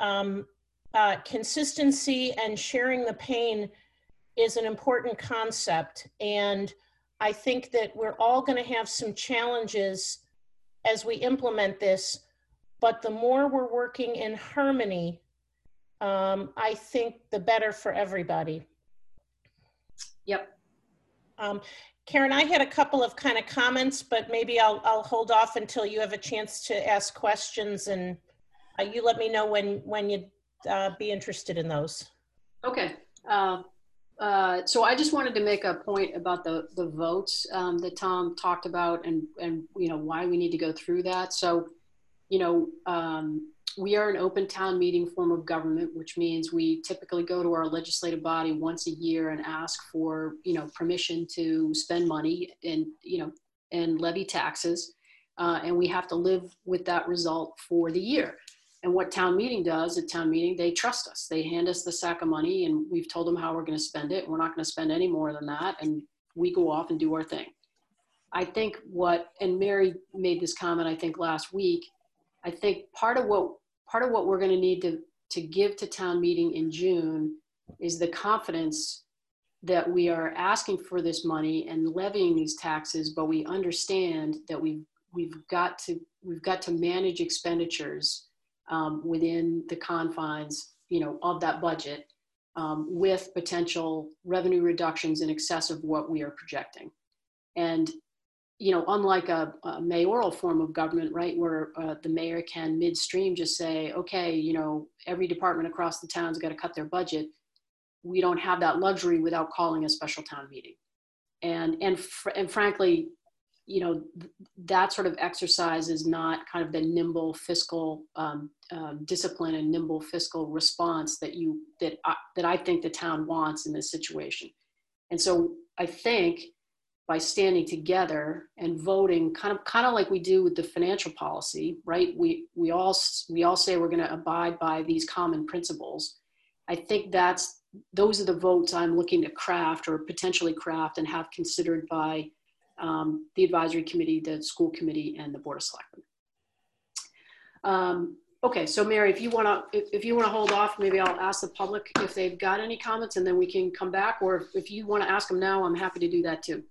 consistency and sharing the pain is an important concept. And I think that we're all going to have some challenges as we implement this, but the more we're working in harmony, I think the better for everybody. Yep. Karen, I had a couple of kind of comments, but maybe I'll hold off until you have a chance to ask questions, and you let me know when you'd be interested in those. Okay. So I just wanted to make a point about the votes that Tom talked about and you know, why we need to go through that. So, you know, we are an open town meeting form of government, which means we typically go to our legislative body once a year and ask for, you know, permission to spend money and, you know, and levy taxes. And we have to live with that result for the year. And what town meeting does at town meeting, they trust us. They hand us the sack of money and we've told them how we're going to spend it. We're not going to spend any more than that. And we go off and do our thing. I think and Mary made this comment, I think last week, I think part of what we're going to need to give to town meeting in June is the confidence that we are asking for this money and levying these taxes, but we understand that we've got to manage expenditures within the confines, you know, of that budget with potential revenue reductions in excess of what we are projecting. And, you know, unlike a mayoral form of government, right, where the mayor can midstream just say, okay, you know, every department across the town's got to cut their budget. We don't have that luxury without calling a special town meeting. And frankly, you know, that sort of exercise is not kind of the nimble fiscal discipline and nimble fiscal response that I think the town wants in this situation. And so I think by standing together and voting kind of like we do with the financial policy, right? We all say we're going to abide by these common principles. I think those are the votes I'm looking to craft or potentially craft and have considered by the advisory committee, the school committee, and the board of selectmen. Okay, so Mary, if you want to hold off, maybe I'll ask the public if they've got any comments, and then we can come back. Or if you want to ask them now, I'm happy to do that too.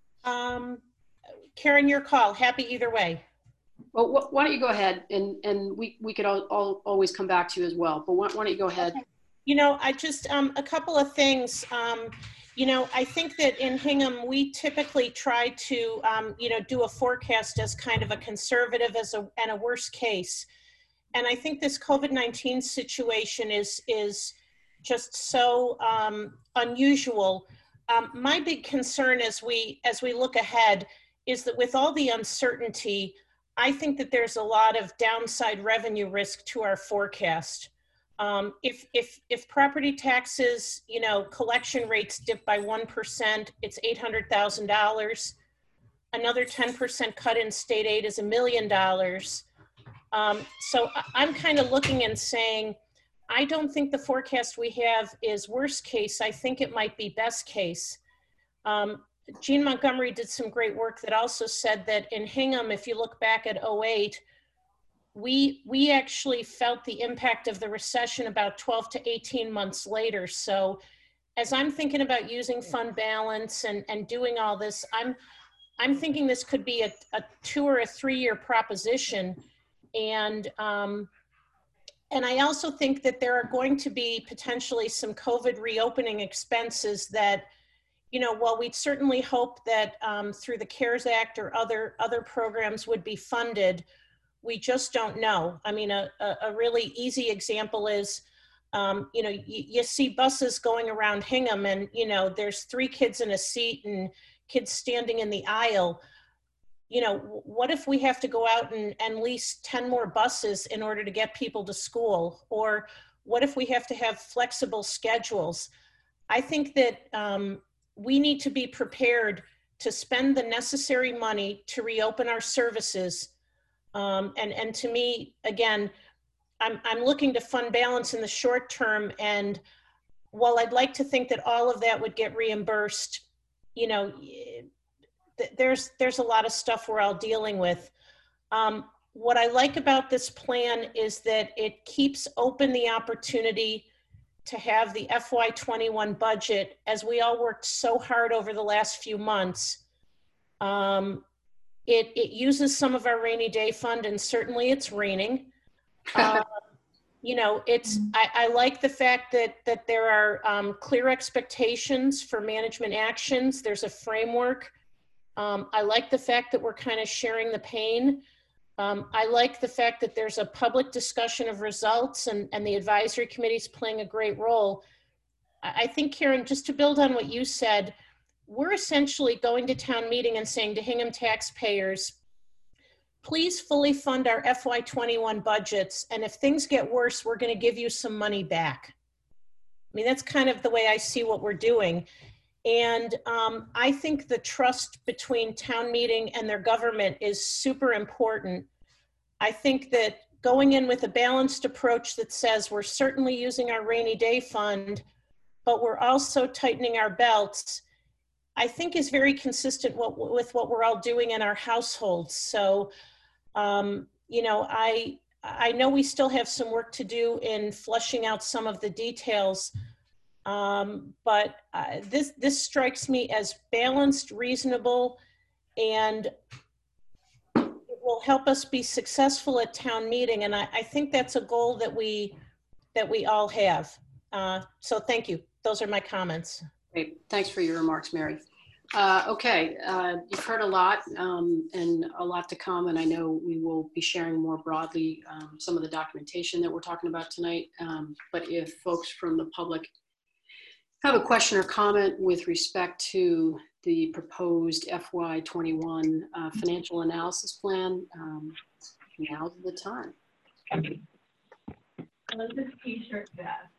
Karen, your call. Happy either way. Well, why don't you go ahead, and we could always come back to you as well. But why don't you go ahead? Okay. You know, I just a couple of things. You know, I think that in Hingham, we typically try to, you know, do a forecast as kind of a conservative and a worst case. I think this COVID-19 situation is just so unusual. My big concern as we look ahead is that with all the uncertainty, I think that there's a lot of downside revenue risk to our forecast. If property taxes, you know, collection rates dip by 1%, it's $800,000. Another 10% cut in state aid is $1 million. So I'm kind of looking and saying, I don't think the forecast we have is worst case. I think it might be best case. Jean Montgomery did some great work that also said that in Hingham, if you look back at 2008, we actually felt the impact of the recession about 12 to 18 months later. So as I'm thinking about using fund balance and doing all this, I'm thinking this could be a 2 or a 3 year proposition. And I also think that there are going to be potentially some COVID reopening expenses that, you know, while we'd certainly hope that through the CARES Act or other programs would be funded, we just don't know. I mean, a really easy example is, you know, you see buses going around Hingham and, you know, there's 3 kids in a seat and kids standing in the aisle. You know, what if we have to go out and lease 10 more buses in order to get people to school? Or what if we have to have flexible schedules? I think that we need to be prepared to spend the necessary money to reopen our services. And to me, again, I'm looking to fund balance in the short term. And while I'd like to think that all of that would get reimbursed, you know, there's a lot of stuff we're all dealing with. What I like about this plan is that it keeps open the opportunity to have the FY21 budget, as we all worked so hard over the last few months. It uses some of our rainy day fund, and certainly it's raining. You know, I like the fact that there are clear expectations for management actions. There's a framework. I like the fact that we're kind of sharing the pain. I like the fact that there's a public discussion of results and the advisory committee's playing a great role. I think, Karen, just to build on what you said, we're essentially going to town meeting and saying to Hingham taxpayers, please fully fund our FY21 budgets. And if things get worse, we're going to give you some money back. I mean, that's kind of the way I see what we're doing. And I think the trust between town meeting and their government is super important. I think that going in with a balanced approach that says we're certainly using our rainy day fund, but we're also tightening our belts, I think is very consistent with what we're all doing in our households. So, you know, I know we still have some work to do in fleshing out some of the details. But this strikes me as balanced, reasonable, and it will help us be successful at town meeting. And I think that's a goal that we all have. So thank you. Those are my comments. Great. Thanks for your remarks, Mary. Okay, you've heard a lot and a lot to come, and I know we will be sharing more broadly some of the documentation that we're talking about tonight. But if folks from the public have a question or comment with respect to the proposed FY21 financial analysis plan, now's the time. This t-shirt vest.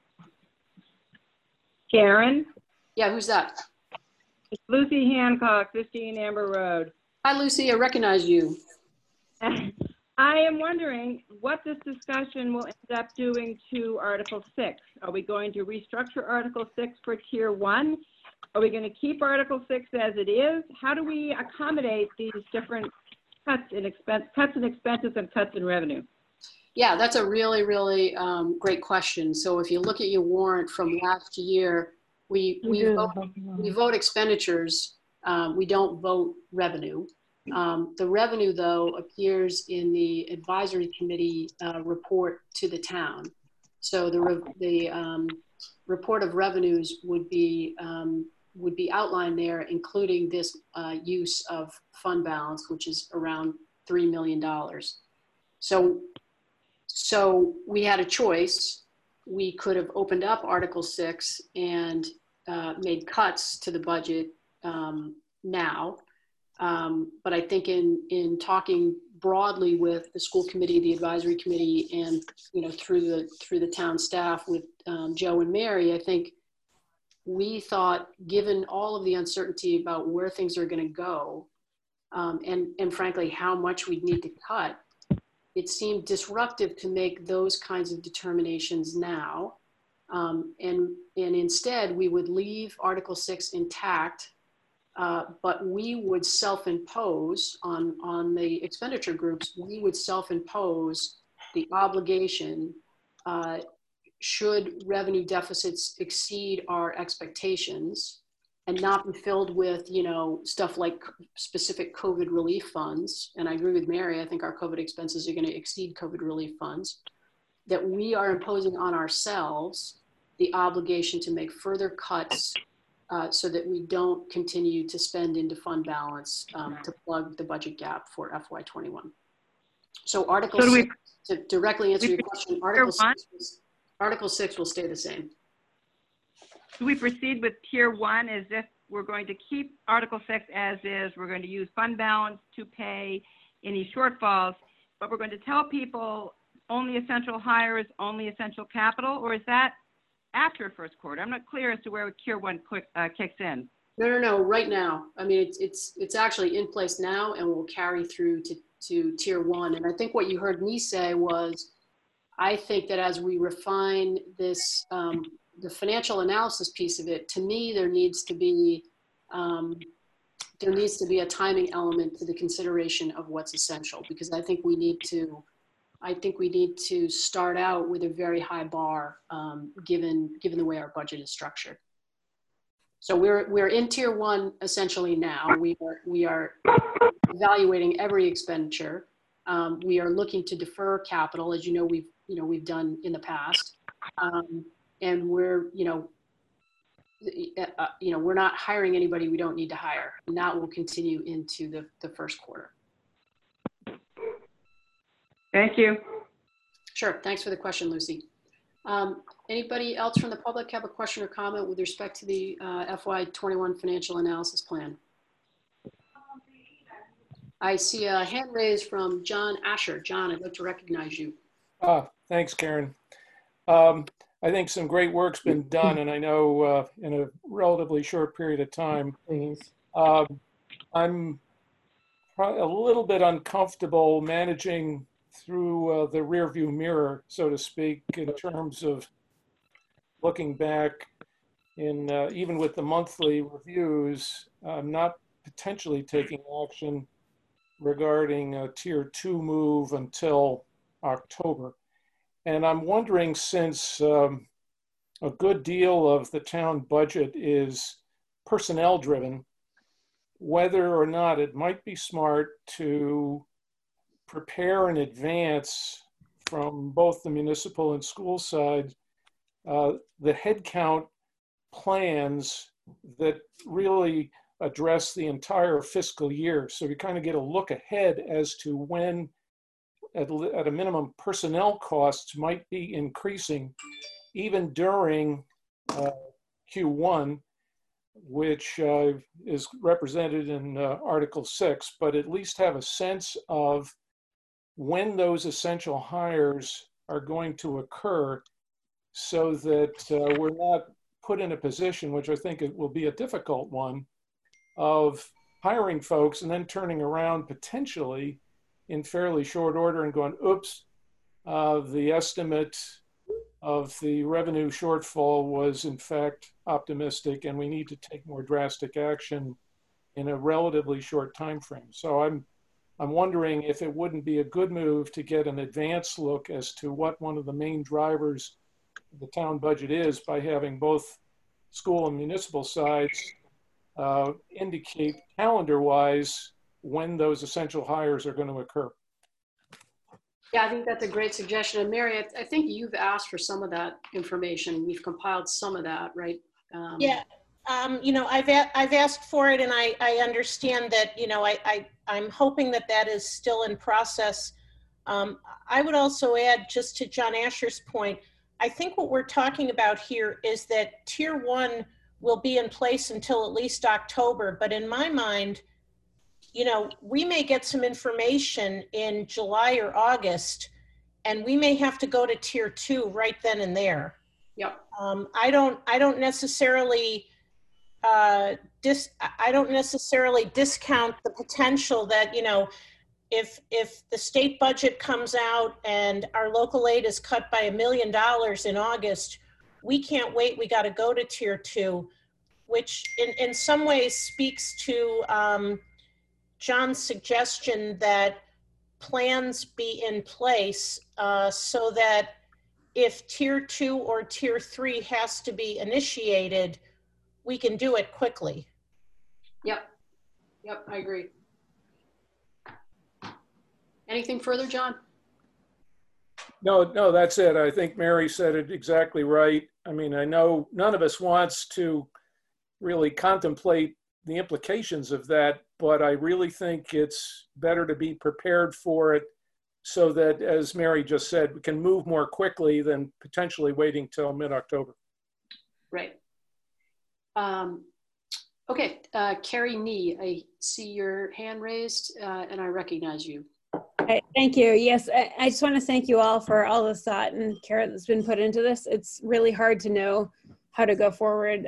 Karen? Yeah, who's that? It's Lucy Hancock, 15 Amber Road. Hi, Lucy. I recognize you. I am wondering what this discussion will end up doing to Article 6. Are we going to restructure Article 6 for Tier 1? Are we going to keep Article 6 as it is? How do we accommodate these different cuts in expenses and cuts in revenue? Yeah, that's a really, really great question. So if you look at your warrant from last year, we vote expenditures. We don't vote revenue. The revenue, though, appears in the advisory committee report to the town. So the report of revenues would be outlined there, including this use of fund balance, which is around $3 million. So So we had a choice. We could have opened up Article 6 and made cuts to the budget now. But I think in talking broadly with the school committee, the advisory committee, and through the town staff with Joe and Mary, I think we thought, given all of the uncertainty about where things are going to go, and frankly how much we'd need to cut, it seemed disruptive to make those kinds of determinations now. And instead, we would leave Article 6 intact, but we would self-impose on the expenditure groups, we would self-impose the obligation should revenue deficits exceed our expectations and not be filled with, stuff like specific COVID relief funds. And I agree with Mary, I think our COVID expenses are going to exceed COVID relief funds, that we are imposing on ourselves the obligation to make further cuts so that we don't continue to spend into fund balance to plug the budget gap for FY21. So Article 6, to directly answer your question, Article 6 will stay the same. Do we proceed with Tier 1 as if we're going to keep Article 6 as is? We're going to use fund balance to pay any shortfalls, but we're going to tell people only essential hires, only essential capital, or is that after first quarter? I'm not clear as to where Tier 1 kicks in. No, right now. I mean, it's actually in place now and will carry through to Tier 1. And I think what you heard me say was, I think that as we refine this, the financial analysis piece of it, to me, there needs to be a timing element to the consideration of what's essential, because I think we need to start out with a very high bar, given the way our budget is structured. So we're in Tier 1 essentially now. We are evaluating every expenditure. We are looking to defer capital, as we've done in the past, and we're not hiring anybody we don't need to hire, and that will continue into the first quarter. Thank you. Sure. Thanks for the question, Lucy. Anybody else from the public have a question or comment with respect to the FY21 financial analysis plan? I see a hand raised from John Asher. John, I'd like to recognize you. Thanks, Karen. I think some great work's been done, and I know in a relatively short period of time. I'm probably a little bit uncomfortable managing through the rearview mirror, so to speak, in terms of looking back in, even with the monthly reviews, not potentially taking action regarding a Tier 2 move until October. And I'm wondering, since a good deal of the town budget is personnel driven, whether or not it might be smart to prepare in advance from both the municipal and school side the headcount plans that really address the entire fiscal year. So we kind of get a look ahead as to when, at a minimum, personnel costs might be increasing even during Q1, which is represented in Article 6, but at least have a sense of when those essential hires are going to occur, so that we're not put in a position, which I think it will be a difficult one, of hiring folks and then turning around potentially in fairly short order and going, oops, the estimate of the revenue shortfall was in fact optimistic and we need to take more drastic action in a relatively short time frame. So I'm wondering if it wouldn't be a good move to get an advanced look as to what one of the main drivers of the town budget is, by having both school and municipal sides indicate calendar-wise when those essential hires are going to occur. Yeah, I think that's a great suggestion. And Mary, I think you've asked for some of that information. We've compiled some of that, right? Yeah, I've asked for it, and I understand that, I'm hoping that is still in process. I would also add, just to John Asher's point, I think what we're talking about here is that Tier 1 will be in place until at least October. But in my mind, you know, we may get some information in July or August, and we may have to go to Tier 2 right then and there. Yep. I don't necessarily I don't necessarily discount the potential that, you know, if the state budget comes out and our local aid is cut by $1 million in August, we can't wait. We got to go to Tier 2, which in some ways speaks to John's suggestion that plans be in place so that if Tier 2 or Tier 3 has to be initiated, we can do it quickly. Yep, I agree. Anything further, John? No, that's it. I think Mary said it exactly right. I mean, I know none of us wants to really contemplate the implications of that, but I really think it's better to be prepared for it so that, as Mary just said, we can move more quickly than potentially waiting till mid-October. Right. Okay, Carrie Nee, I see your hand raised and I recognize you. Thank you. Yes, I just want to thank you all for all the thought and care that's been put into this. It's really hard to know how to go forward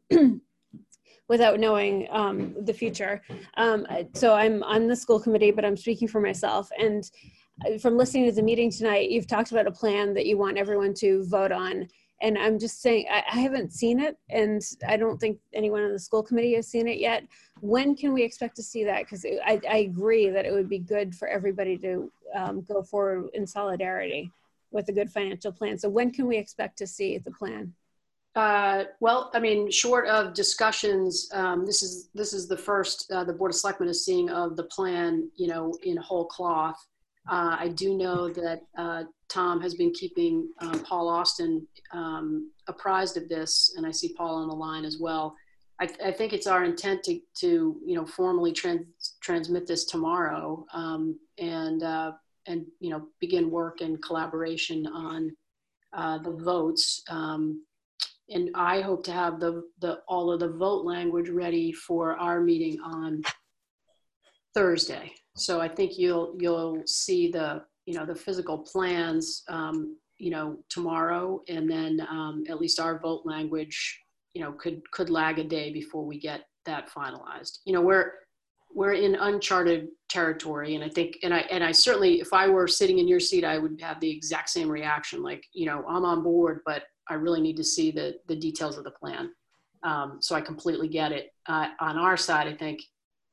without knowing the future. So I'm on the school committee, but I'm speaking for myself. And from listening to the meeting tonight, you've talked about a plan that you want everyone to vote on. And I'm just saying, I haven't seen it, and I don't think anyone on the school committee has seen it yet. When can we expect to see that? Because I agree that it would be good for everybody to go forward in solidarity with a good financial plan. So when can we expect to see the plan? Well, I mean, short of discussions, this is the first the Board of Selectmen is seeing of the plan, you know, in whole cloth. I do know that Tom has been keeping Paul Austin apprised of this, and I see Paul on the line as well. I think it's our intent to you know, formally transmit this tomorrow and you know, begin work and collaboration on the votes. And I hope to have all of the vote language ready for our meeting on Thursday. So I think you'll see the, you know, the physical plans, you know, tomorrow, and then at least our vote language, you know, could lag a day before we get that finalized. You know, we're in uncharted territory, and I think, and I certainly, if I were sitting in your seat, I would have the exact same reaction. Like, you know, I'm on board, but I really need to see the details of the plan. So I completely get it. On our side, I think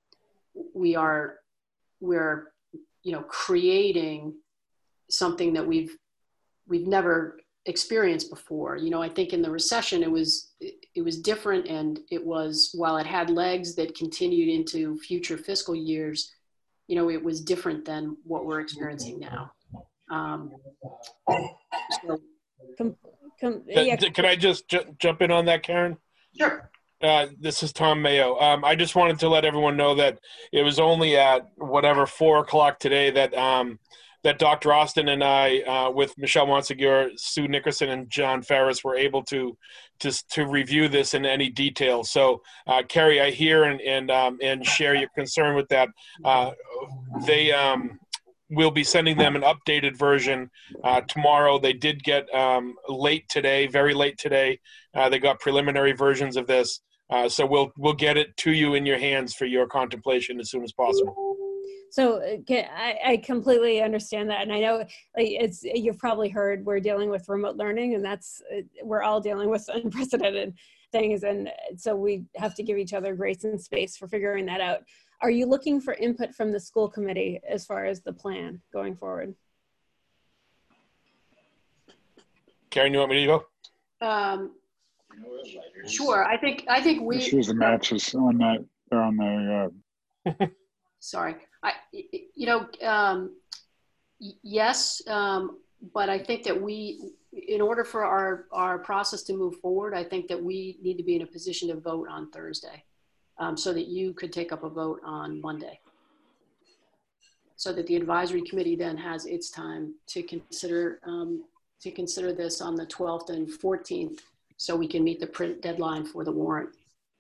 we're, you know, creating something that we've never experienced before. You know, I think in the recession, it was different, and it was, while it had legs that continued into future fiscal years, you know, it was different than what we're experiencing now. So, Yeah. Can I just jump in on that, Karen? sure. This is Tom Mayo. I just wanted to let everyone know that it was only at whatever 4 o'clock today that that Dr. Austin and I, with Michelle Monsegur, Sue Nickerson, and John Ferris, were able to review this in any detail. So, Carrie, I hear and share your concern with that. We'll be sending them an updated version tomorrow. They did get late today, very late today. They got preliminary versions of this. So we'll get it to you in your hands for your contemplation as soon as possible. So I completely understand that. And I know you've probably heard we're dealing with remote learning, and we're all dealing with unprecedented things. And so we have to give each other grace and space for figuring that out. Are you looking for input from the school committee as far as the plan going forward? Karen, you want me to go? Sure. I think we. This is the matches on that. They're on the. Sorry. You know, yes, but I think that in order for our process to move forward, I think that we need to be in a position to vote on Thursday, so that you could take up a vote on Monday. so that the advisory committee then has its time to consider this on the 12th and 14th, so we can meet the print deadline for the warrant.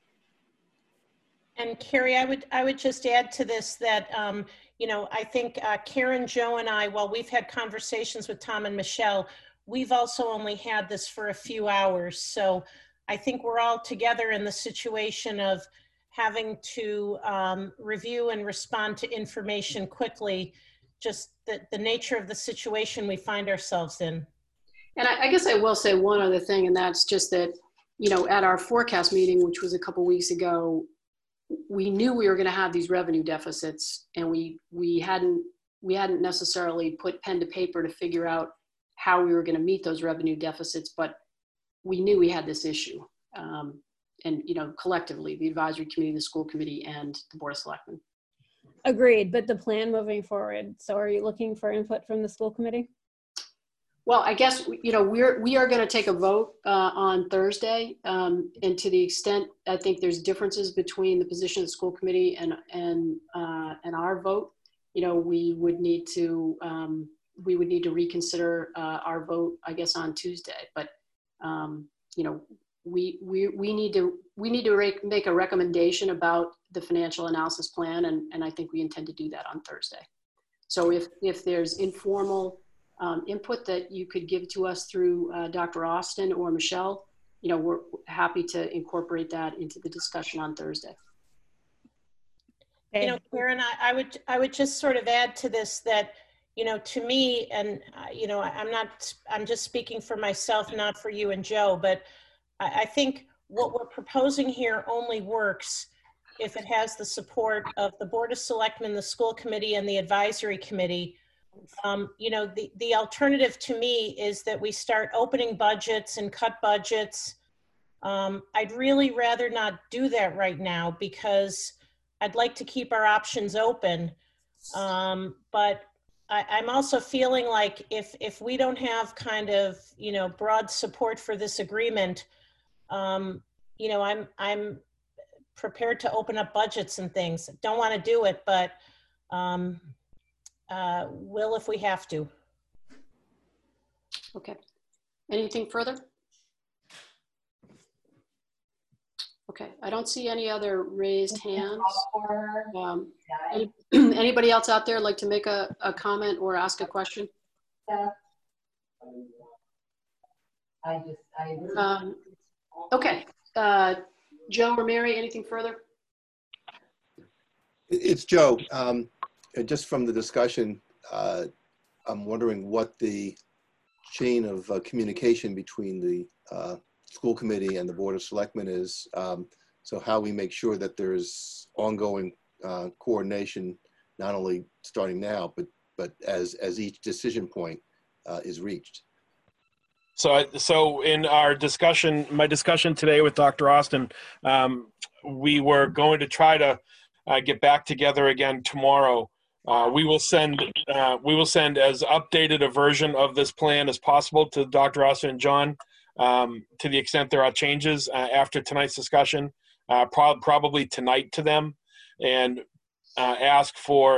And Carrie, I would just add to this that, you know, I think Karen, Joe, and I, while we've had conversations with Tom and Michelle, we've also only had this for a few hours. So I think we're all together in the situation of having to review and respond to information quickly, just the nature of the situation we find ourselves in. And I guess I will say one other thing, and that's just that, you know, at our forecast meeting, which was a couple weeks ago, we knew we were going to have these revenue deficits, and we hadn't necessarily put pen to paper to figure out how we were going to meet those revenue deficits, but we knew we had this issue. And, you know, collectively, the advisory committee, the school committee, and the Board of Selectmen. Agreed, but the plan moving forward. So are you looking for input from the school committee? Well, I guess, you know, we are going to take a vote on Thursday, and to the extent I think there's differences between the position of the school committee and our vote, you know, we would need to reconsider our vote, I guess, on Tuesday. But you know, we need to make a recommendation about the financial analysis plan, and I think we intend to do that on Thursday. So if there's informal input that you could give to us through Dr. Austin or Michelle, you know, we're happy to incorporate that into the discussion on Thursday. You know, Karen, I would just sort of add to this that, you know, to me, and you know, I'm just speaking for myself, not for you and Joe, but I think what we're proposing here only works if it has the support of the Board of Selectmen, the school committee, and the advisory committee. You know, the alternative to me is that we start opening budgets and cut budgets. I'd really rather not do that right now because I'd like to keep our options open. But I'm also feeling like if we don't have kind of, you know, broad support for this agreement, you know, I'm prepared to open up budgets and things. Don't want to do it, but will if we have to. Okay. Anything further? Okay. I don't see any other raised hands. Anybody else out there like to make a comment or ask a question? Okay. Joe or Mary, anything further? It's Joe. Just from the discussion, I'm wondering what the chain of communication between the school committee and the Board of Selectmen is. So how we make sure that there's ongoing coordination, not only starting now, but as each decision point is reached. So in our discussion, my discussion today with Dr. Austin, we were going to try to get back together again tomorrow. We will send as updated a version of this plan as possible to Dr. Austin and John, to the extent there are changes after tonight's discussion, probably tonight to them, and ask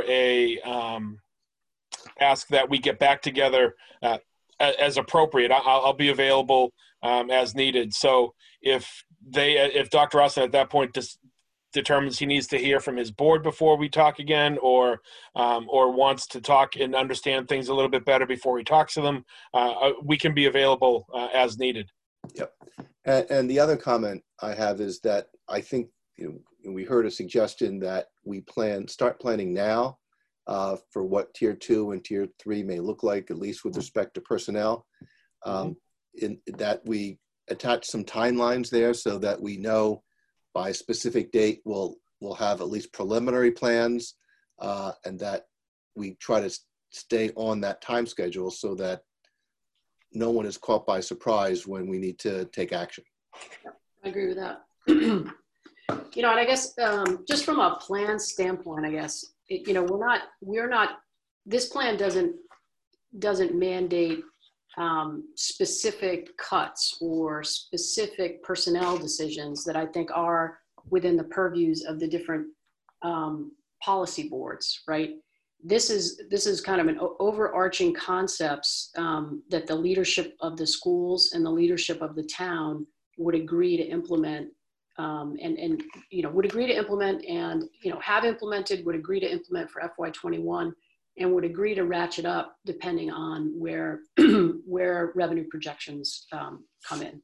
that we get back together as appropriate. I'll be available as needed. So if Dr. Austin at that point determines he needs to hear from his board before we talk again, or wants to talk and understand things a little bit better before he talks to them, we can be available as needed. Yep. And the other comment I have is that I think, you know, we heard a suggestion that we start planning now for what Tier 2 and Tier 3 may look like, at least with respect to personnel. In that we attach some timelines there so that we know by a specific date we'll have at least preliminary plans, and that we try to stay on that time schedule so that no one is caught by surprise when we need to take action. I agree with that. You know, and I guess just from a plan standpoint, I guess, you know, we're not, this plan doesn't mandate specific cuts or specific personnel decisions that I think are within the purviews of the different policy boards, right? this is kind of an overarching concepts that the leadership of the schools and the leadership of the town would agree to implement, and would agree to implement and have implemented, would agree to implement for FY21, and would agree to ratchet up depending on where revenue projections come in.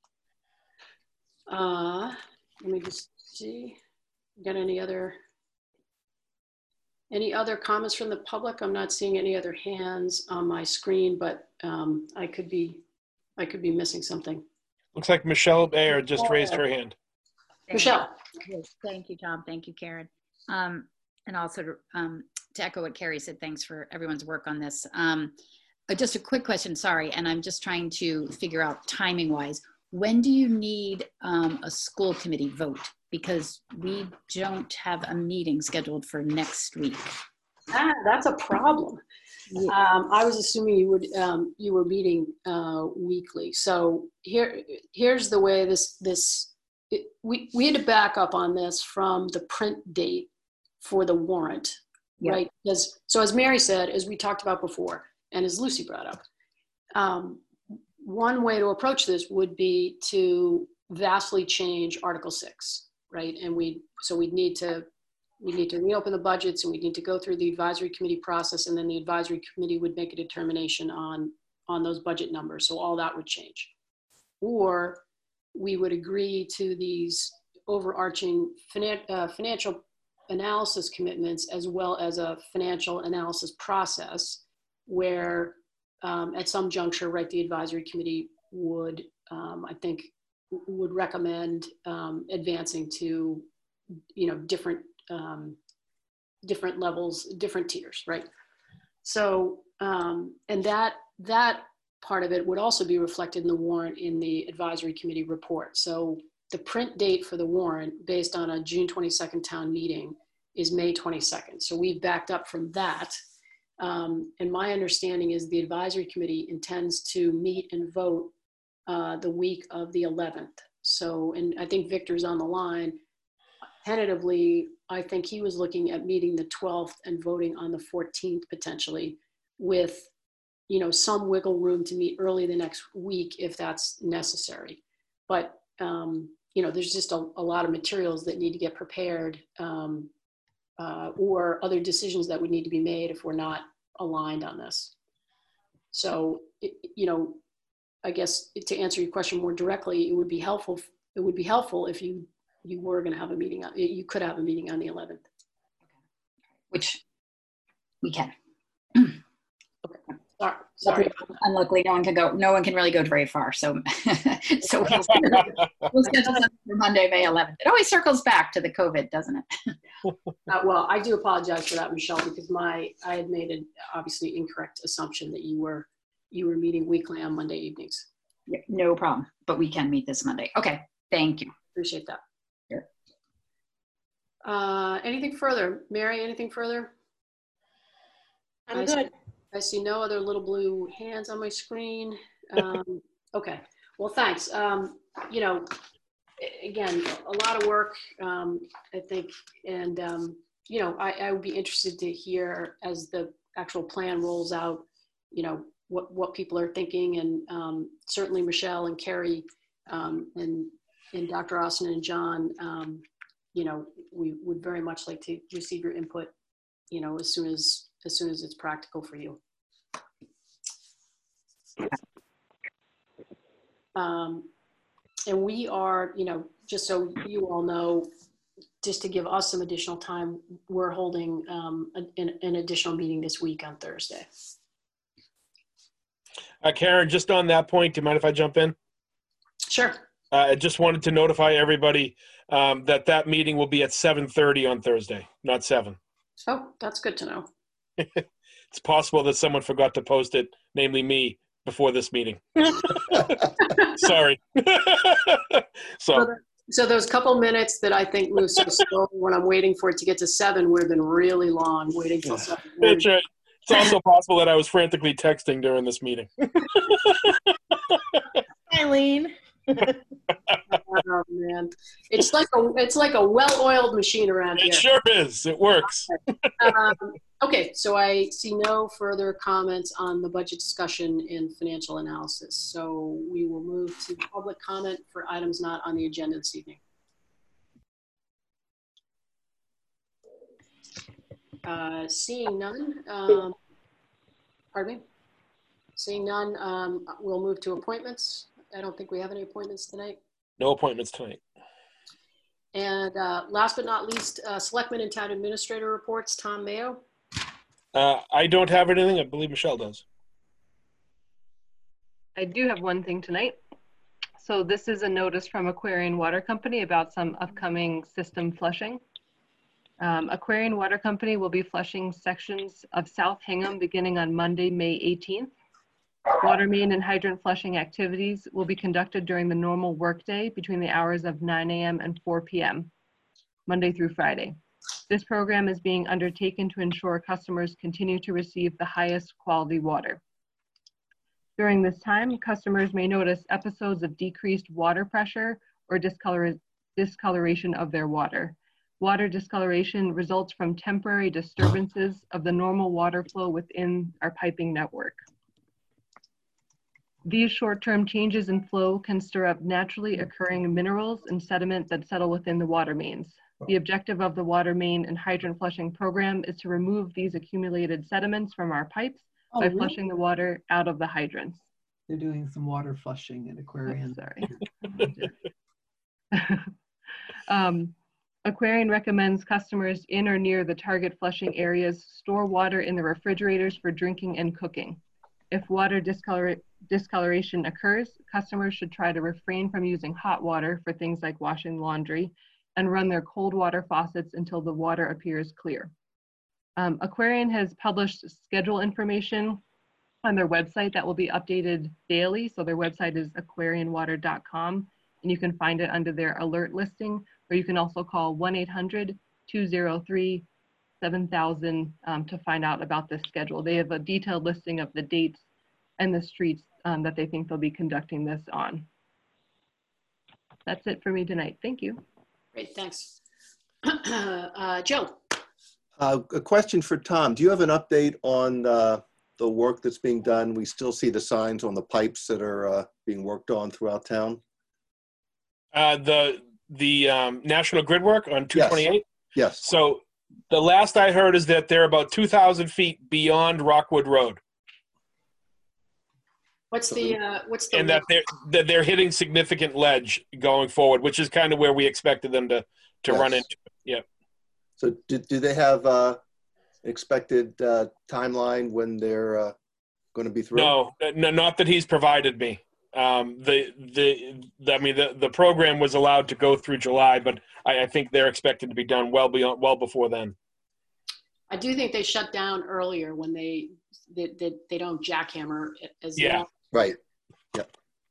Let me just see. Got any other comments from the public? I'm not seeing any other hands on my screen, but I could be missing something. Looks like Michelle Bayer just raised her hand. Michelle. Thank you, Tom. Thank you, Karen. And also to echo what Carrie said, thanks for everyone's work on this. Just a quick question, sorry, and I'm just trying to figure out timing-wise. When do you need a school committee vote? Because we don't have a meeting scheduled for next week. That's a problem. Yeah. I was assuming you were meeting weekly. So here's the way we had to back up on this from the print date for the warrant, yeah. Right? So as Mary said, as we talked about before, and as Lucy brought up, one way to approach this would be to vastly change Article 6, right? And we'd need to reopen the budgets, and we need to go through the advisory committee process, and then the advisory committee would make a determination on those budget numbers. So all that would change. Or we would agree to these overarching financial analysis commitments, as well as a financial analysis process where at some juncture, right, the advisory committee would, I think, would recommend advancing to, different levels, different tiers, right? So, and that part of it would also be reflected in the warrant in the advisory committee report. So the print date for the warrant, based on a June 22nd town meeting, is May 22nd. So we've backed up from that. And my understanding is the advisory committee intends to meet and vote the week of the 11th. So, and I think Victor's on the line. Tentatively, I think he was looking at meeting the 12th and voting on the 14th potentially, with some wiggle room to meet early the next week if that's necessary. But there's just a lot of materials that need to get prepared, or other decisions that would need to be made if we're not aligned on this. So, I guess to answer your question more directly, it would be helpful if you were going to have a meeting. You could have a meeting on the 11th, which we can. Okay. Sorry. Unluckily, no one can really go very far. So, we'll schedule something for Monday, May 11th. It always circles back to the COVID, doesn't it? Well, I do apologize for that, Michelle, because I had made an obviously incorrect assumption that you were meeting weekly on Monday evenings. Yeah, no problem, but we can meet this Monday. Okay, thank you. Appreciate that. Sure. Anything further? Mary, anything further? I'm good. I see no other little blue hands on my screen. Okay, well, thanks. Again, a lot of work, I think, and, I would be interested to hear as the actual plan rolls out, what people are thinking, and certainly Michelle and Carrie and Dr. Austin and John, we would very much like to receive your input, as soon as it's practical for you. And we are, just so you all know, just to give us some additional time, we're holding an additional meeting this week on Thursday. Karen, just on that point, do you mind if I jump in? Sure. I just wanted to notify everybody that meeting will be at 7:30 on Thursday, not 7. Oh, that's good to know. It's possible that someone forgot to post it, namely me, before this meeting. Sorry. So those couple minutes that I think move so slow when I'm waiting for it to get to 7 would have been really long, waiting till 7. That's right. It's also possible that I was frantically texting during this meeting. Eileen. Oh man, it's like a well-oiled machine around It here. sure is. It works. Okay, so I see no further comments on the budget discussion and financial analysis. So we will move to public comment for items not on the agenda this evening. Seeing none, pardon me? Seeing none, we'll move to appointments. I don't think we have any appointments tonight. No appointments tonight. And last but not least, Selectman and Town Administrator reports. Tom Mayo. I don't have anything. I believe Michelle does. I do have one thing tonight. So this is a notice from Aquarian Water Company about some upcoming system flushing. Aquarian Water Company will be flushing sections of South Hingham beginning on Monday, May 18th. Water main and hydrant flushing activities will be conducted during the normal workday between the hours of 9 a.m. and 4 p.m., Monday through Friday. This program is being undertaken to ensure customers continue to receive the highest quality water. During this time, customers may notice episodes of decreased water pressure or discoloration of their water. Water discoloration results from temporary disturbances of the normal water flow within our piping network. These short-term changes in flow can stir up naturally occurring minerals and sediment that settle within the water mains. The objective of the water main and hydrant flushing program is to remove these accumulated sediments from our pipes by flushing the water out of the hydrants. They're doing some water flushing at Aquarian. Sorry. Aquarian recommends customers in or near the target flushing areas store water in the refrigerators for drinking and cooking. If water discoloration occurs, customers should try to refrain from using hot water for things like washing laundry and run their cold water faucets until the water appears clear. Aquarian has published schedule information on their website that will be updated daily. So their website is aquarianwater.com, and you can find it under their alert listing, or you can also call 1-800-203-7000 to find out about this schedule. They have a detailed listing of the dates and the streets that they think they'll be conducting this on. That's it for me tonight. Thank you. Great, thanks. Joe. A question for Tom. Do you have an update on the work that's being done? We still see the signs on the pipes that are being worked on throughout town. The National Grid work on 228? Yes. So the last I heard is that they're about 2,000 feet beyond Rockwood Road. What's the and that they're hitting significant ledge going forward, which is kind of where we expected them to Yes. run into. Yeah. So do they have expected timeline when they're going to be through? No, not that he's provided me. The program was allowed to go through July, but I think they're expected to be done well before then. I do think they shut down earlier when they don't jackhammer it as well. Right. Yep.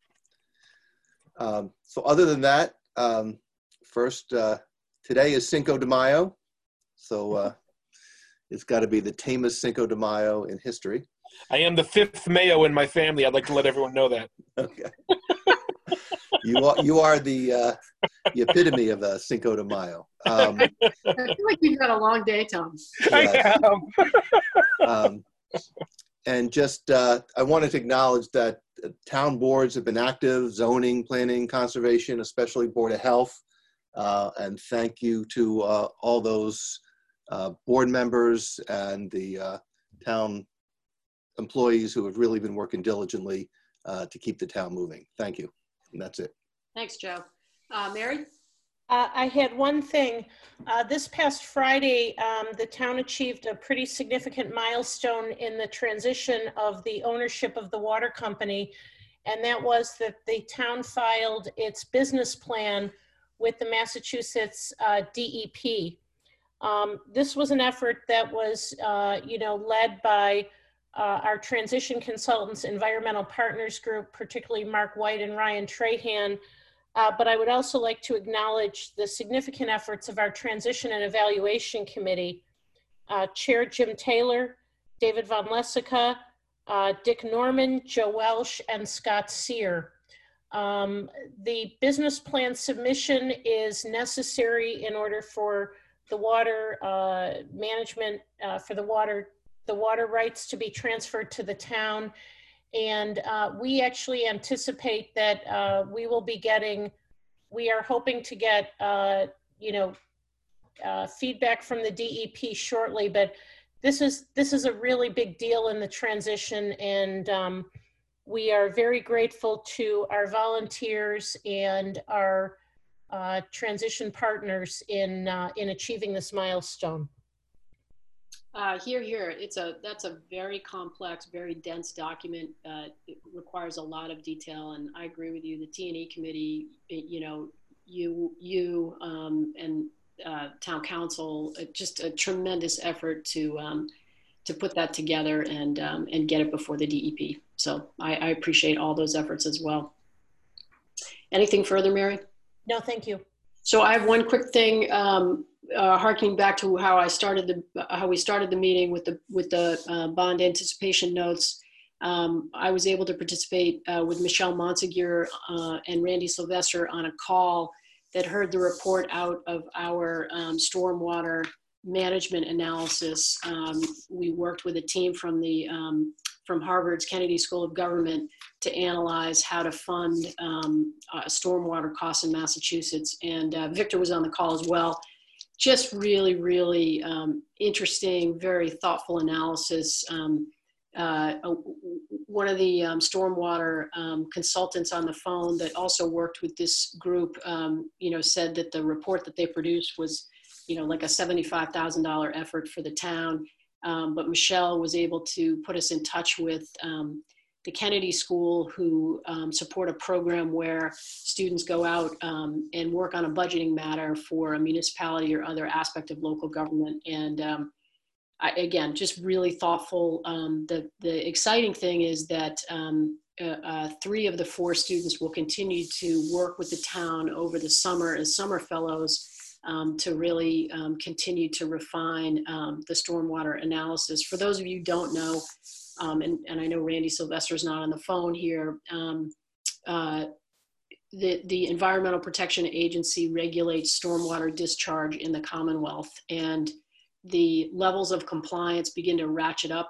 So other than that, first, today is Cinco de Mayo. So it's got to be the tamest Cinco de Mayo in history. I am the 5th Mayo in my family. I'd like to let everyone know that. Okay. You are the epitome of Cinco de Mayo. I feel like you've got a long day, Tom. Yes. And just, I wanted to acknowledge that town boards have been active, zoning, planning, conservation, especially Board of Health. And thank you to all those board members and the town employees who have really been working diligently to keep the town moving. Thank you. And that's it. Thanks, Joe. Mary? I had one thing. This past Friday, the town achieved a pretty significant milestone in the transition of the ownership of the water company, and that was that the town filed its business plan with the Massachusetts DEP. This was an effort that was, led by our transition consultants, Environmental Partners Group, particularly Mark White and Ryan Trahan. But I would also like to acknowledge the significant efforts of our Transition and Evaluation Committee, Chair Jim Taylor, David Von Lessica, Dick Norman, Joe Welsh, and Scott Sear. The business plan submission is necessary in order for the water management, for the water rights to be transferred to the town. And we actually anticipate that we are hoping to get, feedback from the DEP shortly, but this is a really big deal in the transition, and we are very grateful to our volunteers and our transition partners in achieving this milestone. Here. That's a very complex, very dense document. It requires a lot of detail, and I agree with you. The T&E committee, you and town council, just a tremendous effort to put that together and get it before the DEP. So I appreciate all those efforts as well. Anything further, Mary? No, thank you. So I have one quick thing, harkening back to how we started the meeting with the bond anticipation notes. I was able to participate with Michelle Monsegur and Randy Sylvester on a call that heard the report out of our stormwater management analysis. We worked with a team from Harvard's Kennedy School of Government to analyze how to fund stormwater costs in Massachusetts. And Victor was on the call as well. Just really, really interesting, very thoughtful analysis. One of the stormwater consultants on the phone that also worked with this group, said that the report that they produced was, like a $75,000 effort for the town. But Michelle was able to put us in touch with the Kennedy School, who support a program where students go out and work on a budgeting matter for a municipality or other aspect of local government. And again, just really thoughtful. The exciting thing is that 3 of the 4 students will continue to work with the town over the summer as summer fellows to really continue to refine the stormwater analysis. For those of you who don't know, and I know Randy Sylvester is not on the phone here, the Environmental Protection Agency regulates stormwater discharge in the Commonwealth, and the levels of compliance begin to ratchet up,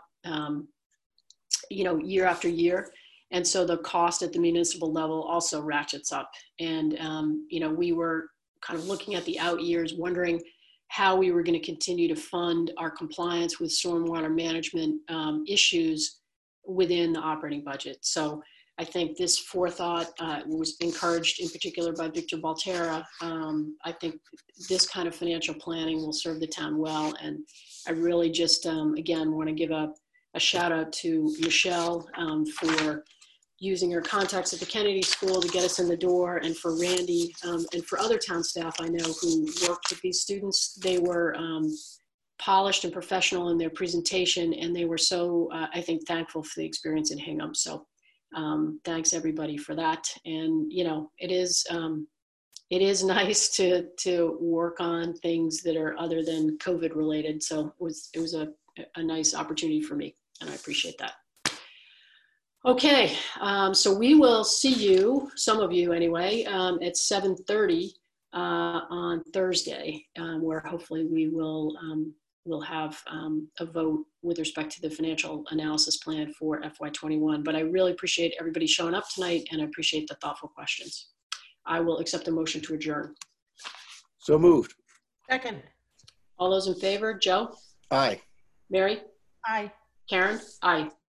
year after year. And so the cost at the municipal level also ratchets up. And, we were kind of looking at the out years, wondering how we were going to continue to fund our compliance with stormwater management issues within the operating budget. So I think this forethought was encouraged in particular by Victor Baltera. I think this kind of financial planning will serve the town well. And I really just, again, want to give a shout out to Michelle for using her contacts at the Kennedy School to get us in the door, and for Randy and for other town staff I know who worked with these students. They were polished and professional in their presentation, and they were so, I think, thankful for the experience in Hingham. So thanks everybody for that. And it is nice to work on things that are other than COVID related. So it was a nice opportunity for me, and I appreciate that. Okay, so we will see you, some of you anyway, at 7:30 on Thursday, where hopefully we will have a vote with respect to the financial analysis plan for FY21. But I really appreciate everybody showing up tonight, and I appreciate the thoughtful questions. I will accept a motion to adjourn. So moved. Second. All those in favor? Joe? Aye. Mary? Aye. Karen? Aye.